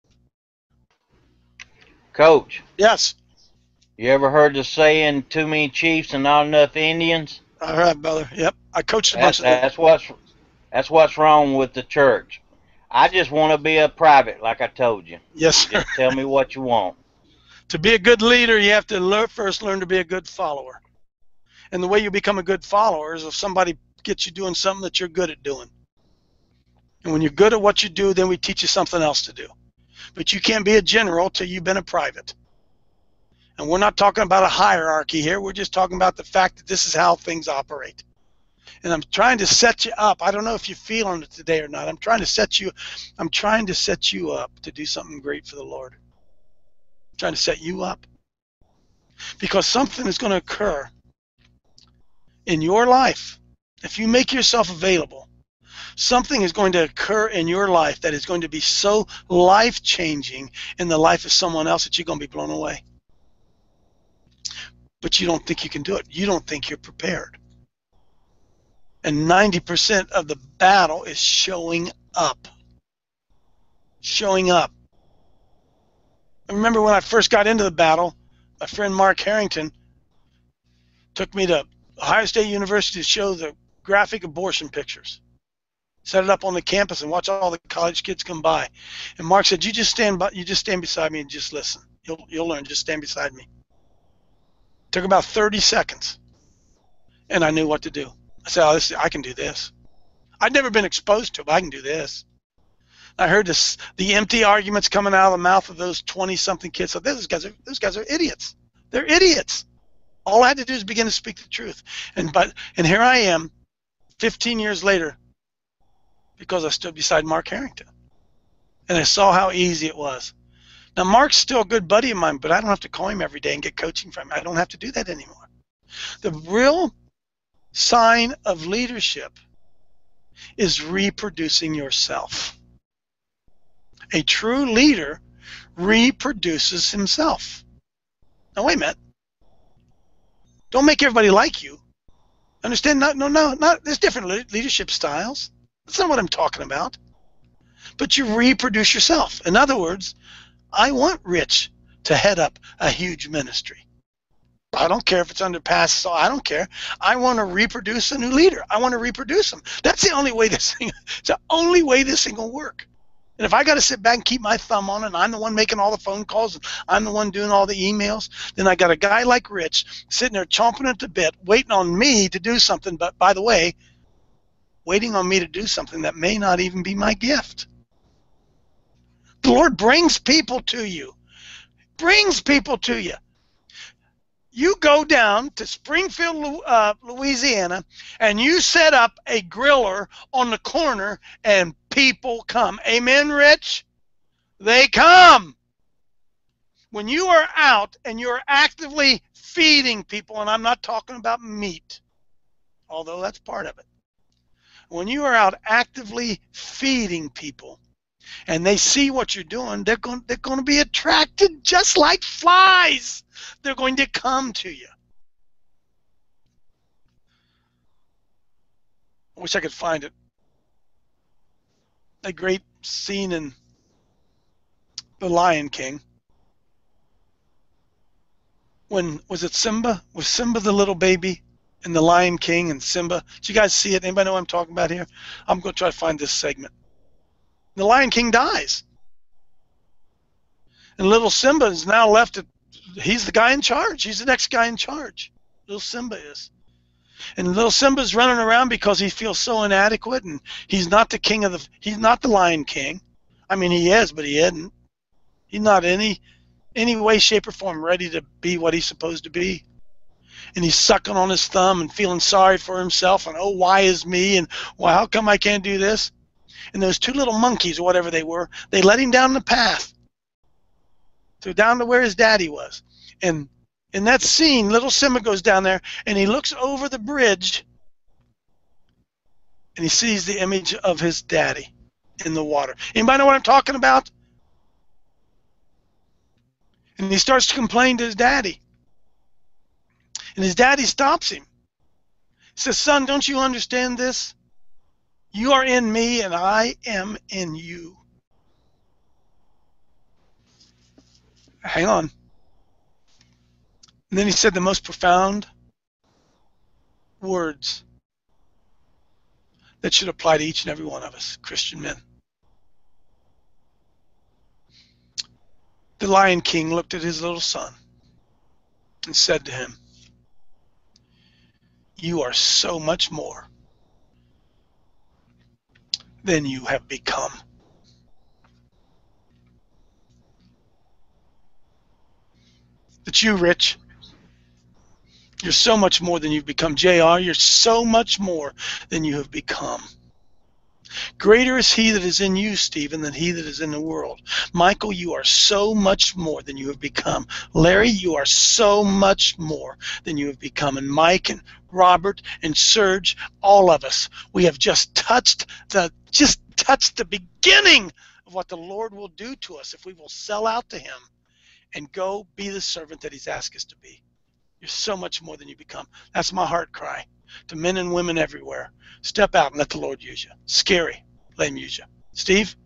[SPEAKER 9] Coach.
[SPEAKER 6] Yes.
[SPEAKER 9] You ever heard the saying, too many chiefs and not enough Indians?
[SPEAKER 6] All right, brother. Yep. I coached a
[SPEAKER 9] That's,
[SPEAKER 6] bunch of
[SPEAKER 9] that's what's that's what's wrong with the church. I just want to be a private, like I told you.
[SPEAKER 6] Yes, sir.
[SPEAKER 9] Just tell me what you want.
[SPEAKER 6] To be a good leader, you have to learn, first learn to be a good follower. And the way you become a good follower is if somebody gets you doing something that you're good at doing. And when you're good at what you do, then we teach you something else to do. But you can't be a general till you've been a private. And we're not talking about a hierarchy here. We're just talking about the fact that this is how things operate. And I'm trying to set you up. I don't know if you're feeling it today or not. I'm trying to set you I'm trying to set you up to do something great for the Lord. I'm trying to set you up. Because something is going to occur in your life. If you make yourself available, something is going to occur in your life that is going to be so life-changing in the life of someone else that you're going to be blown away. But you don't think you can do it. You don't think you're prepared. And ninety percent of the battle is showing up. Showing up. I remember when I first got into the battle, my friend Mark Harrington took me to Ohio State University to show the graphic abortion pictures. Set it up on the campus and watch all the college kids come by. And Mark said, "You just stand by, you just stand beside me and just listen. You'll you'll learn. Just stand beside me." Took about thirty seconds, and I knew what to do. I said, oh, this, I can do this. I'd never been exposed to it, but I can do this. I heard this, the empty arguments coming out of the mouth of those twenty-something kids. So those guys are those guys are idiots. They're idiots. All I had to do is begin to speak the truth. And but and here I am, fifteen years later, because I stood beside Mark Harrington, and I saw how easy it was. Now Mark's still a good buddy of mine, but I don't have to call him every day and get coaching from him. I don't have to do that anymore. The real sign of leadership is reproducing yourself. A true leader reproduces himself. Now wait a minute. Don't make everybody like you. Understand? No, no, no. Not, there's different le leadership styles. That's not what I'm talking about. But you reproduce yourself. In other words, I want Rich to head up a huge ministry. I don't care if it's under Pastor Saul. I don't care. I want to reproduce a new leader. I want to reproduce them. That's the only way this thing. It's the only way this thing will work. And if I got to sit back and keep my thumb on it, and I'm the one making all the phone calls, and I'm the one doing all the emails, then I got a guy like Rich sitting there chomping at the bit, waiting on me to do something. But by the way, waiting on me to do something that may not even be my gift. The Lord brings people to you. Brings people to you. You go down to Springfield, uh, Louisiana, and you set up a griller on the corner, and people come. Amen, Rich? They come. When you are out and you're actively feeding people, and I'm not talking about meat, although that's part of it. When you are out actively feeding people, and they see what you're doing, they're going, they're going to be attracted just like flies. They're going to come to you. I wish I could find it. A great scene in The Lion King. When, was it Simba? Was Simba the little baby in The Lion King and Simba? Did you guys see it? Anybody know what I'm talking about here? I'm going to try to find this segment. The Lion King dies. And little Simba is now left at, he's the guy in charge. He's the next guy in charge. Little Simba is. And little Simba's running around because he feels so inadequate, and he's not the king of the, he's not the Lion King. I mean, he is, but he isn't. He's not any, any way, shape, or form ready to be what he's supposed to be. And he's sucking on his thumb and feeling sorry for himself, and oh, why is me, and well, how come I can't do this? And those two little monkeys, or whatever they were, they let him down the path. So down to where his daddy was. And in that scene, little Simba goes down there, and he looks over the bridge, and he sees the image of his daddy in the water. Anybody know what I'm talking about? And he starts to complain to his daddy. And his daddy stops him. He says, son, don't you understand this? You are in me, and I am in you. Hang on. And then he said the most profound words that should apply to each and every one of us, Christian men. The Lion King looked at his little son and said to him, you are so much more than you have become. But you, Rich, you're so much more than you've become. J R, you're so much more than you have become. Greater is he that is in you, Stephen, than he that is in the world. Michael, you are so much more than you have become. Larry, you are so much more than you have become. And Mike and Robert and Serge, all of us, we have just touched the just touched the beginning of what the Lord will do to us if we will sell out to him and go be the servant that he's asked us to be. You're so much more than you become. That's my heart cry to men and women everywhere. Step out and let the Lord use you. Scary. Let him use you. Steve?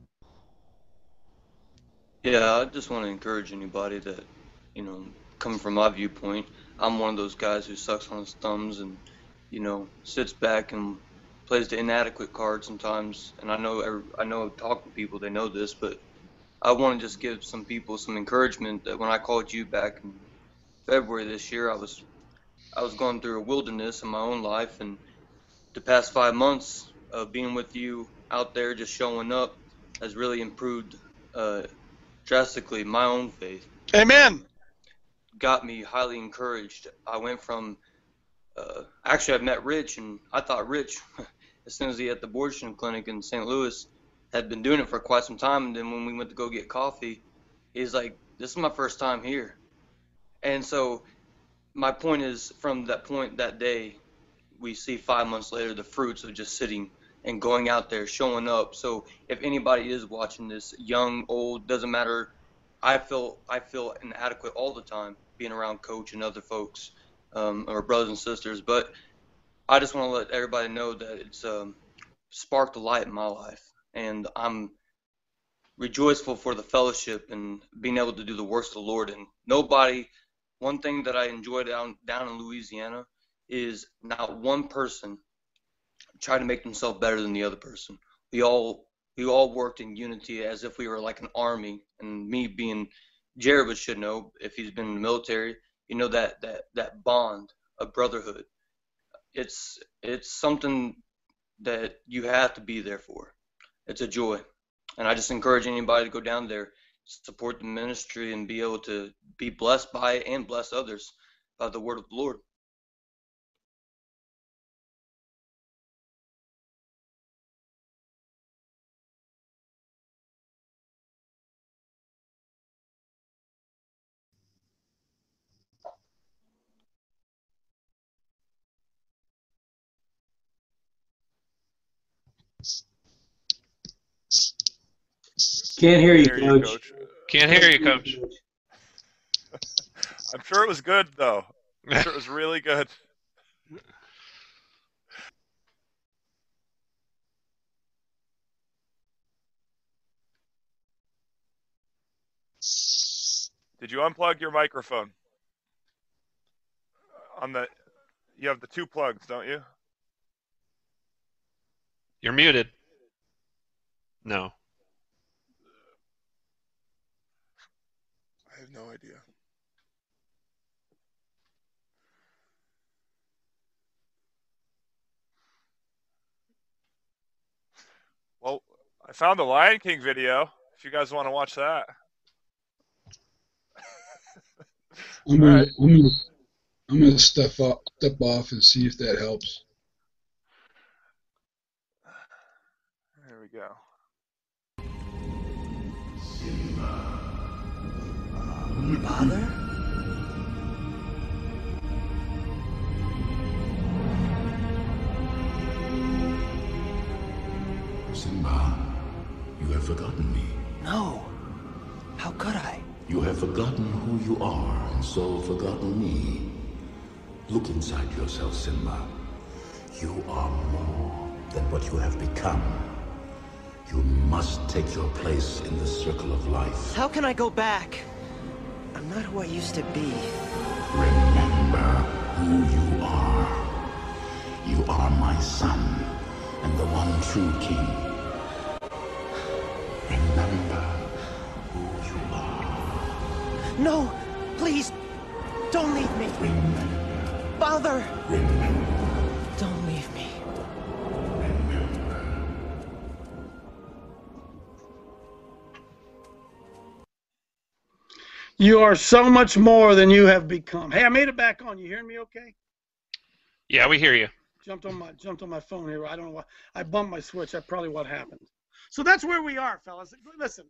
[SPEAKER 14] Yeah, I just want to encourage anybody that, you know, coming from my viewpoint, I'm one of those guys who sucks on his thumbs and, you know, sits back and plays the inadequate card sometimes. And I know, I know talking to people, they know this, but I want to just give some people some encouragement that when I called you back in February this year, I was I was going through a wilderness in my own life, and the past five months of being with you out there, just showing up, has really improved uh, drastically my own faith.
[SPEAKER 6] Amen.
[SPEAKER 14] Got me highly encouraged. I went from, uh, actually I've met Rich, and I thought Rich, as soon as he had the abortion clinic in Saint Louis, had been doing it for quite some time, and then when we went to go get coffee, he's like, this is my first time here. And so my point is, from that point that day, we see five months later the fruits of just sitting and going out there, showing up. So if anybody is watching this, young, old, doesn't matter, I feel I feel inadequate all the time being around Coach and other folks, um, or brothers and sisters. But I just want to let everybody know that it's um, sparked a light in my life, and I'm rejoiceful for the fellowship and being able to do the works of the Lord. And nobody, one thing that I enjoy down down in Louisiana is not one person try to make themselves better than the other person. We all we all worked in unity as if we were like an army. And me being, Jared should know, if he's been in the military, you know, that that that bond of brotherhood. It's it's something that you have to be there for. It's a joy. And I just encourage anybody to go down there, support the ministry, and be able to be blessed by it and bless others by the word of the Lord.
[SPEAKER 13] Can't hear you,
[SPEAKER 10] Can't hear you,
[SPEAKER 13] Coach.
[SPEAKER 10] Coach.
[SPEAKER 15] Can't hear you, Coach.
[SPEAKER 10] I'm sure it was good, though. I'm sure it was really good. Did you unplug your microphone? On the, you have the two plugs, don't you?
[SPEAKER 15] You're muted. No.
[SPEAKER 10] I have no idea. Well, I found the Lion King video, if you guys want to watch that.
[SPEAKER 7] I'm gonna, right. I'm gonna, I'm gonna step up, step off, and see if that helps.
[SPEAKER 10] There we go.
[SPEAKER 16] Simba, father. Simba, you have forgotten me.
[SPEAKER 17] No. How could I?
[SPEAKER 16] You have forgotten who you are, and so forgotten me. Look inside yourself, Simba. You are more than what you have become. You must take your place in the circle of life.
[SPEAKER 17] How can I go back? I'm not who I used to be.
[SPEAKER 16] Remember who you are. You are my son, and the one true king. Remember who you are.
[SPEAKER 17] No, please, don't leave me.
[SPEAKER 16] Remember.
[SPEAKER 17] Father.
[SPEAKER 16] Remember.
[SPEAKER 17] Don't leave me.
[SPEAKER 16] Remember.
[SPEAKER 1] You are so much more than you have become. Hey, I made it back on. You hearing me okay?
[SPEAKER 15] Yeah, we hear you.
[SPEAKER 1] Jumped on my jumped on my phone here. I don't know why. I bumped my switch. That's probably what happened. So that's where we are, fellas. Listen.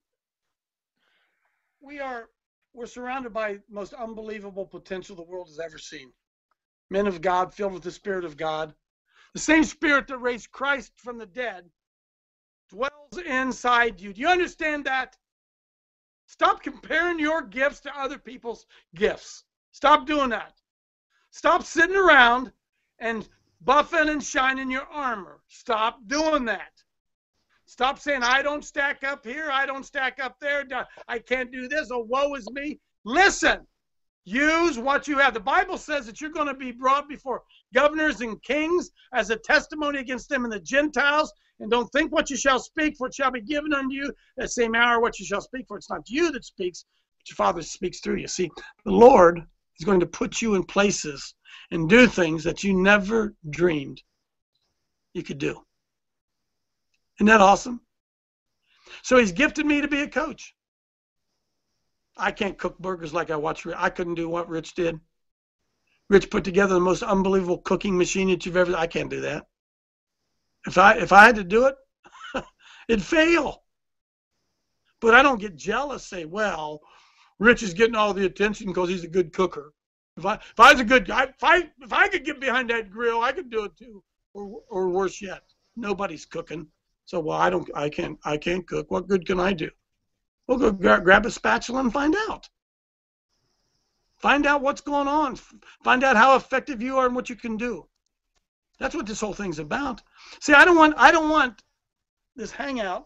[SPEAKER 1] We are we're surrounded by the most unbelievable potential the world has ever seen. Men of God filled with the Spirit of God. The same Spirit that raised Christ from the dead dwells inside you. Do you understand that? Stop comparing your gifts to other people's gifts. Stop doing that. Stop sitting around and buffing and shining your armor. Stop doing that. Stop saying, I don't stack up here, I don't stack up there, I can't do this, oh, woe is me. Listen, use what you have. The Bible says that you're going to be brought before governors and kings as a testimony against them and the Gentiles. And don't think what you shall speak, for it shall be given unto you. That same hour what you shall speak, for it's not you that speaks, but your Father speaks through you. See, the Lord is going to put you in places and do things that you never dreamed you could do. Isn't that awesome? So he's gifted me to be a coach. I can't cook burgers like I watch. I couldn't do what Rich did. Rich put together the most unbelievable cooking machine that you've ever. I can't do that. If I if I had to do it, it'd fail. But I don't get jealous. Say, well, Rich is getting all the attention because he's a good cooker. If I if I was a good guy, if I if I could get behind that grill, I could do it too. Or or worse yet, nobody's cooking. So well, I don't. I can't. I can't cook. What good can I do? Well, go gra- grab a spatula and find out. Find out what's going on. Find out how effective you are and what you can do. That's what this whole thing's about. See, I don't want. I don't want this hangout.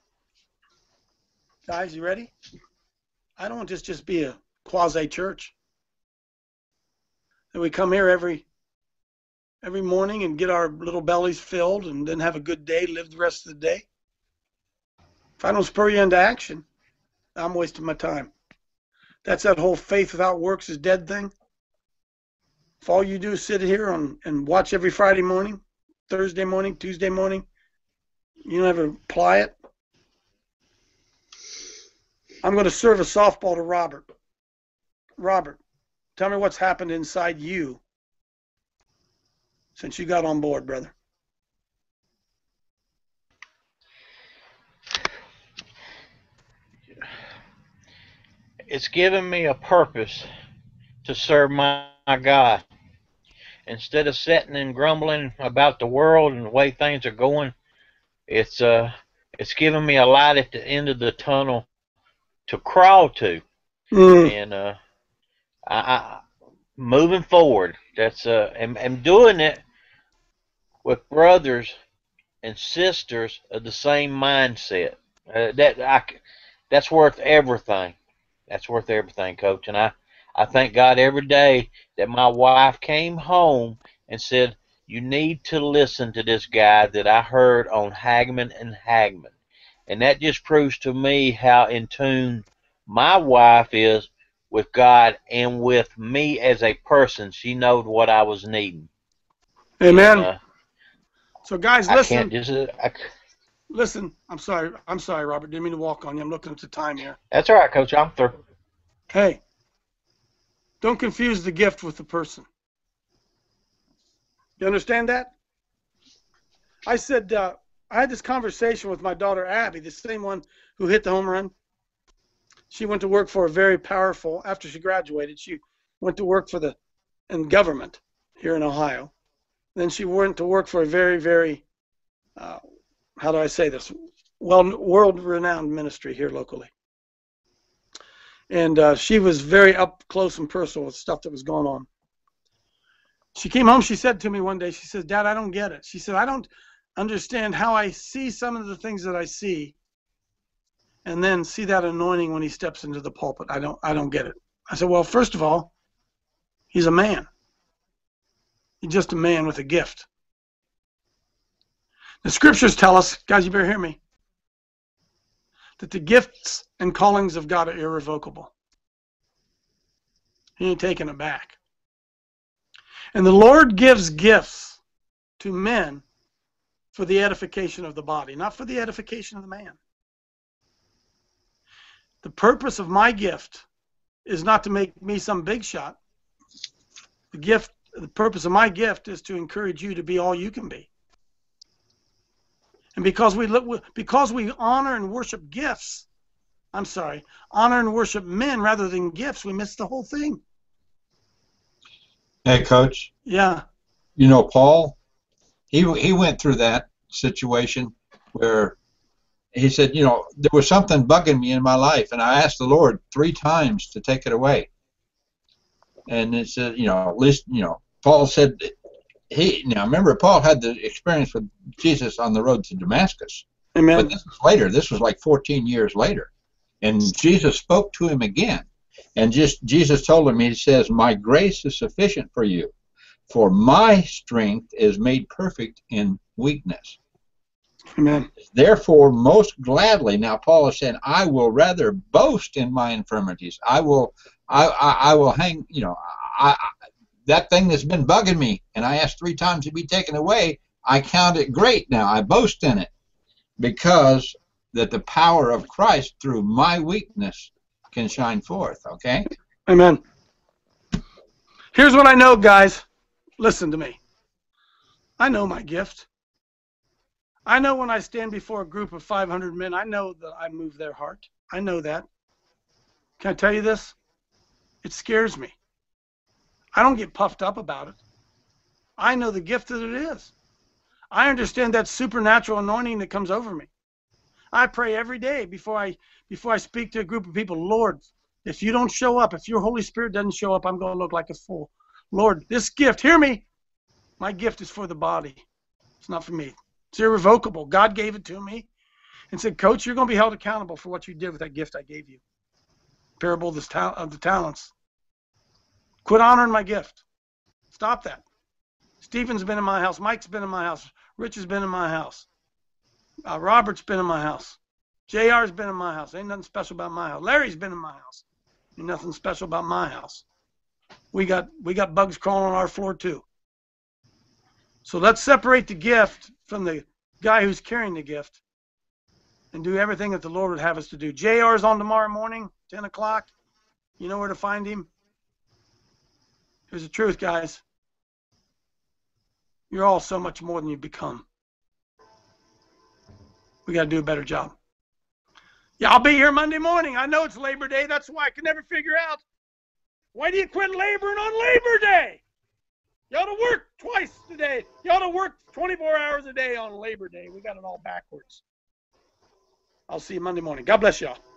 [SPEAKER 1] Guys, you ready? I don't want this just be a quasi church. And we come here every every morning and get our little bellies filled and then have a good day, live the rest of the day. If I don't spur you into action, I'm wasting my time. That's that whole faith without works is dead thing. If all you do is sit here on, and watch every Friday morning, Thursday morning, Tuesday morning, you never apply it. I'm going to serve a softball to Robert. Robert, tell me what's happened inside you since you got on board, brother.
[SPEAKER 9] It's given me a purpose to serve my, my God. Instead of sitting and grumbling about the world and the way things are going, it's uh, it's given me a light at the end of the tunnel to crawl to,
[SPEAKER 1] mm.
[SPEAKER 9] and uh, I, I moving forward. That's uh, and, and doing it with brothers and sisters of the same mindset. Uh, that I, that's worth everything. That's worth everything, Coach. And I, I thank God every day that my wife came home and said, you need to listen to this guy that I heard on Hagman and Hagman. And that just proves to me how in tune my wife is with God and with me as a person. She knowed what I was needing.
[SPEAKER 1] Amen.
[SPEAKER 9] And, uh,
[SPEAKER 1] so, guys,
[SPEAKER 9] I
[SPEAKER 1] listen.
[SPEAKER 9] Can't just, uh, I,
[SPEAKER 1] Listen, I'm sorry. I'm sorry, Robert. Didn't mean to walk on you. I'm looking at the time here.
[SPEAKER 9] That's all right, Coach. I'm through.
[SPEAKER 1] Hey, don't confuse the gift with the person. You understand that? I said, uh, I had this conversation with my daughter, Abby, the same one who hit the home run. She went to work for a very powerful, after she graduated, she went to work for the in government here in Ohio. Then she went to work for a very, very, uh, how do I say this, well, world-renowned ministry here locally. And uh, she was very up close and personal with stuff that was going on. She came home, she said to me one day, she says, Dad, I don't get it. She said, I don't understand how I see some of the things that I see and then see that anointing when he steps into the pulpit. I don't, I don't get it. I said, well, first of all, he's a man. He's just a man with a gift. The scriptures tell us, guys, you better hear me, that the gifts and callings of God are irrevocable. He ain't taking it back. And the Lord gives gifts to men for the edification of the body, not for the edification of the man. The purpose of my gift is not to make me some big shot. The gift, the purpose of my gift is to encourage you to be all you can be. And because we look, because we honor and worship gifts, I'm sorry, honor and worship men rather than gifts, we miss the whole thing.
[SPEAKER 5] Hey, Coach.
[SPEAKER 1] Yeah.
[SPEAKER 5] You know, Paul, he he went through that situation where he said, you know, there was something bugging me in my life, and I asked the Lord three times to take it away. And it said, you know, at least, you know, Paul said, he now remember Paul had the experience with Jesus on the road to Damascus.
[SPEAKER 1] Amen.
[SPEAKER 5] But this was later. This was like fourteen years later, and Jesus spoke to him again, and just Jesus told him, he says, "My grace is sufficient for you, for my strength is made perfect in weakness."
[SPEAKER 1] Amen.
[SPEAKER 5] Therefore, most gladly, now Paul is saying, I will rather boast in my infirmities. I will, I, I, I will hang, you know, I, that thing that's been bugging me, and I asked three times to be taken away, I count it great now. I boast in it because that the power of Christ through my weakness can shine forth, okay?
[SPEAKER 1] Amen. Here's what I know, guys. Listen to me. I know my gift. I know when I stand before a group of five hundred men, I know that I move their heart. I know that. Can I tell you this? It scares me. I don't get puffed up about it. I know the gift that it is. I understand that supernatural anointing that comes over me. I pray every day before I before I speak to a group of people, Lord, if you don't show up, if your Holy Spirit doesn't show up, I'm going to look like a fool. Lord, this gift, hear me, my gift is for the body. It's not for me. It's irrevocable. God gave it to me and said, Coach, you're going to be held accountable for what you did with that gift I gave you. Parable of the, ta- of the talents. Quit honoring my gift. Stop that. Stephen's been in my house. Mike's been in my house. Rich has been in my house. Uh, Robert's been in my house. J R's been in my house. Ain't nothing special about my house. Larry's been in my house. Ain't nothing special about my house. We got we got bugs crawling on our floor too. So let's separate the gift from the guy who's carrying the gift and do everything that the Lord would have us to do. J R's on tomorrow morning, ten o'clock. You know where to find him. Here's the truth, guys. You're all so much more than you become. We got to do a better job. Yeah, I'll be here Monday morning. I know it's Labor Day. That's why I can never figure out. Why do you quit laboring on Labor Day? You ought to work twice a day. You ought to work twenty-four hours a day on Labor Day. We got it all backwards. I'll see you Monday morning. God bless y'all.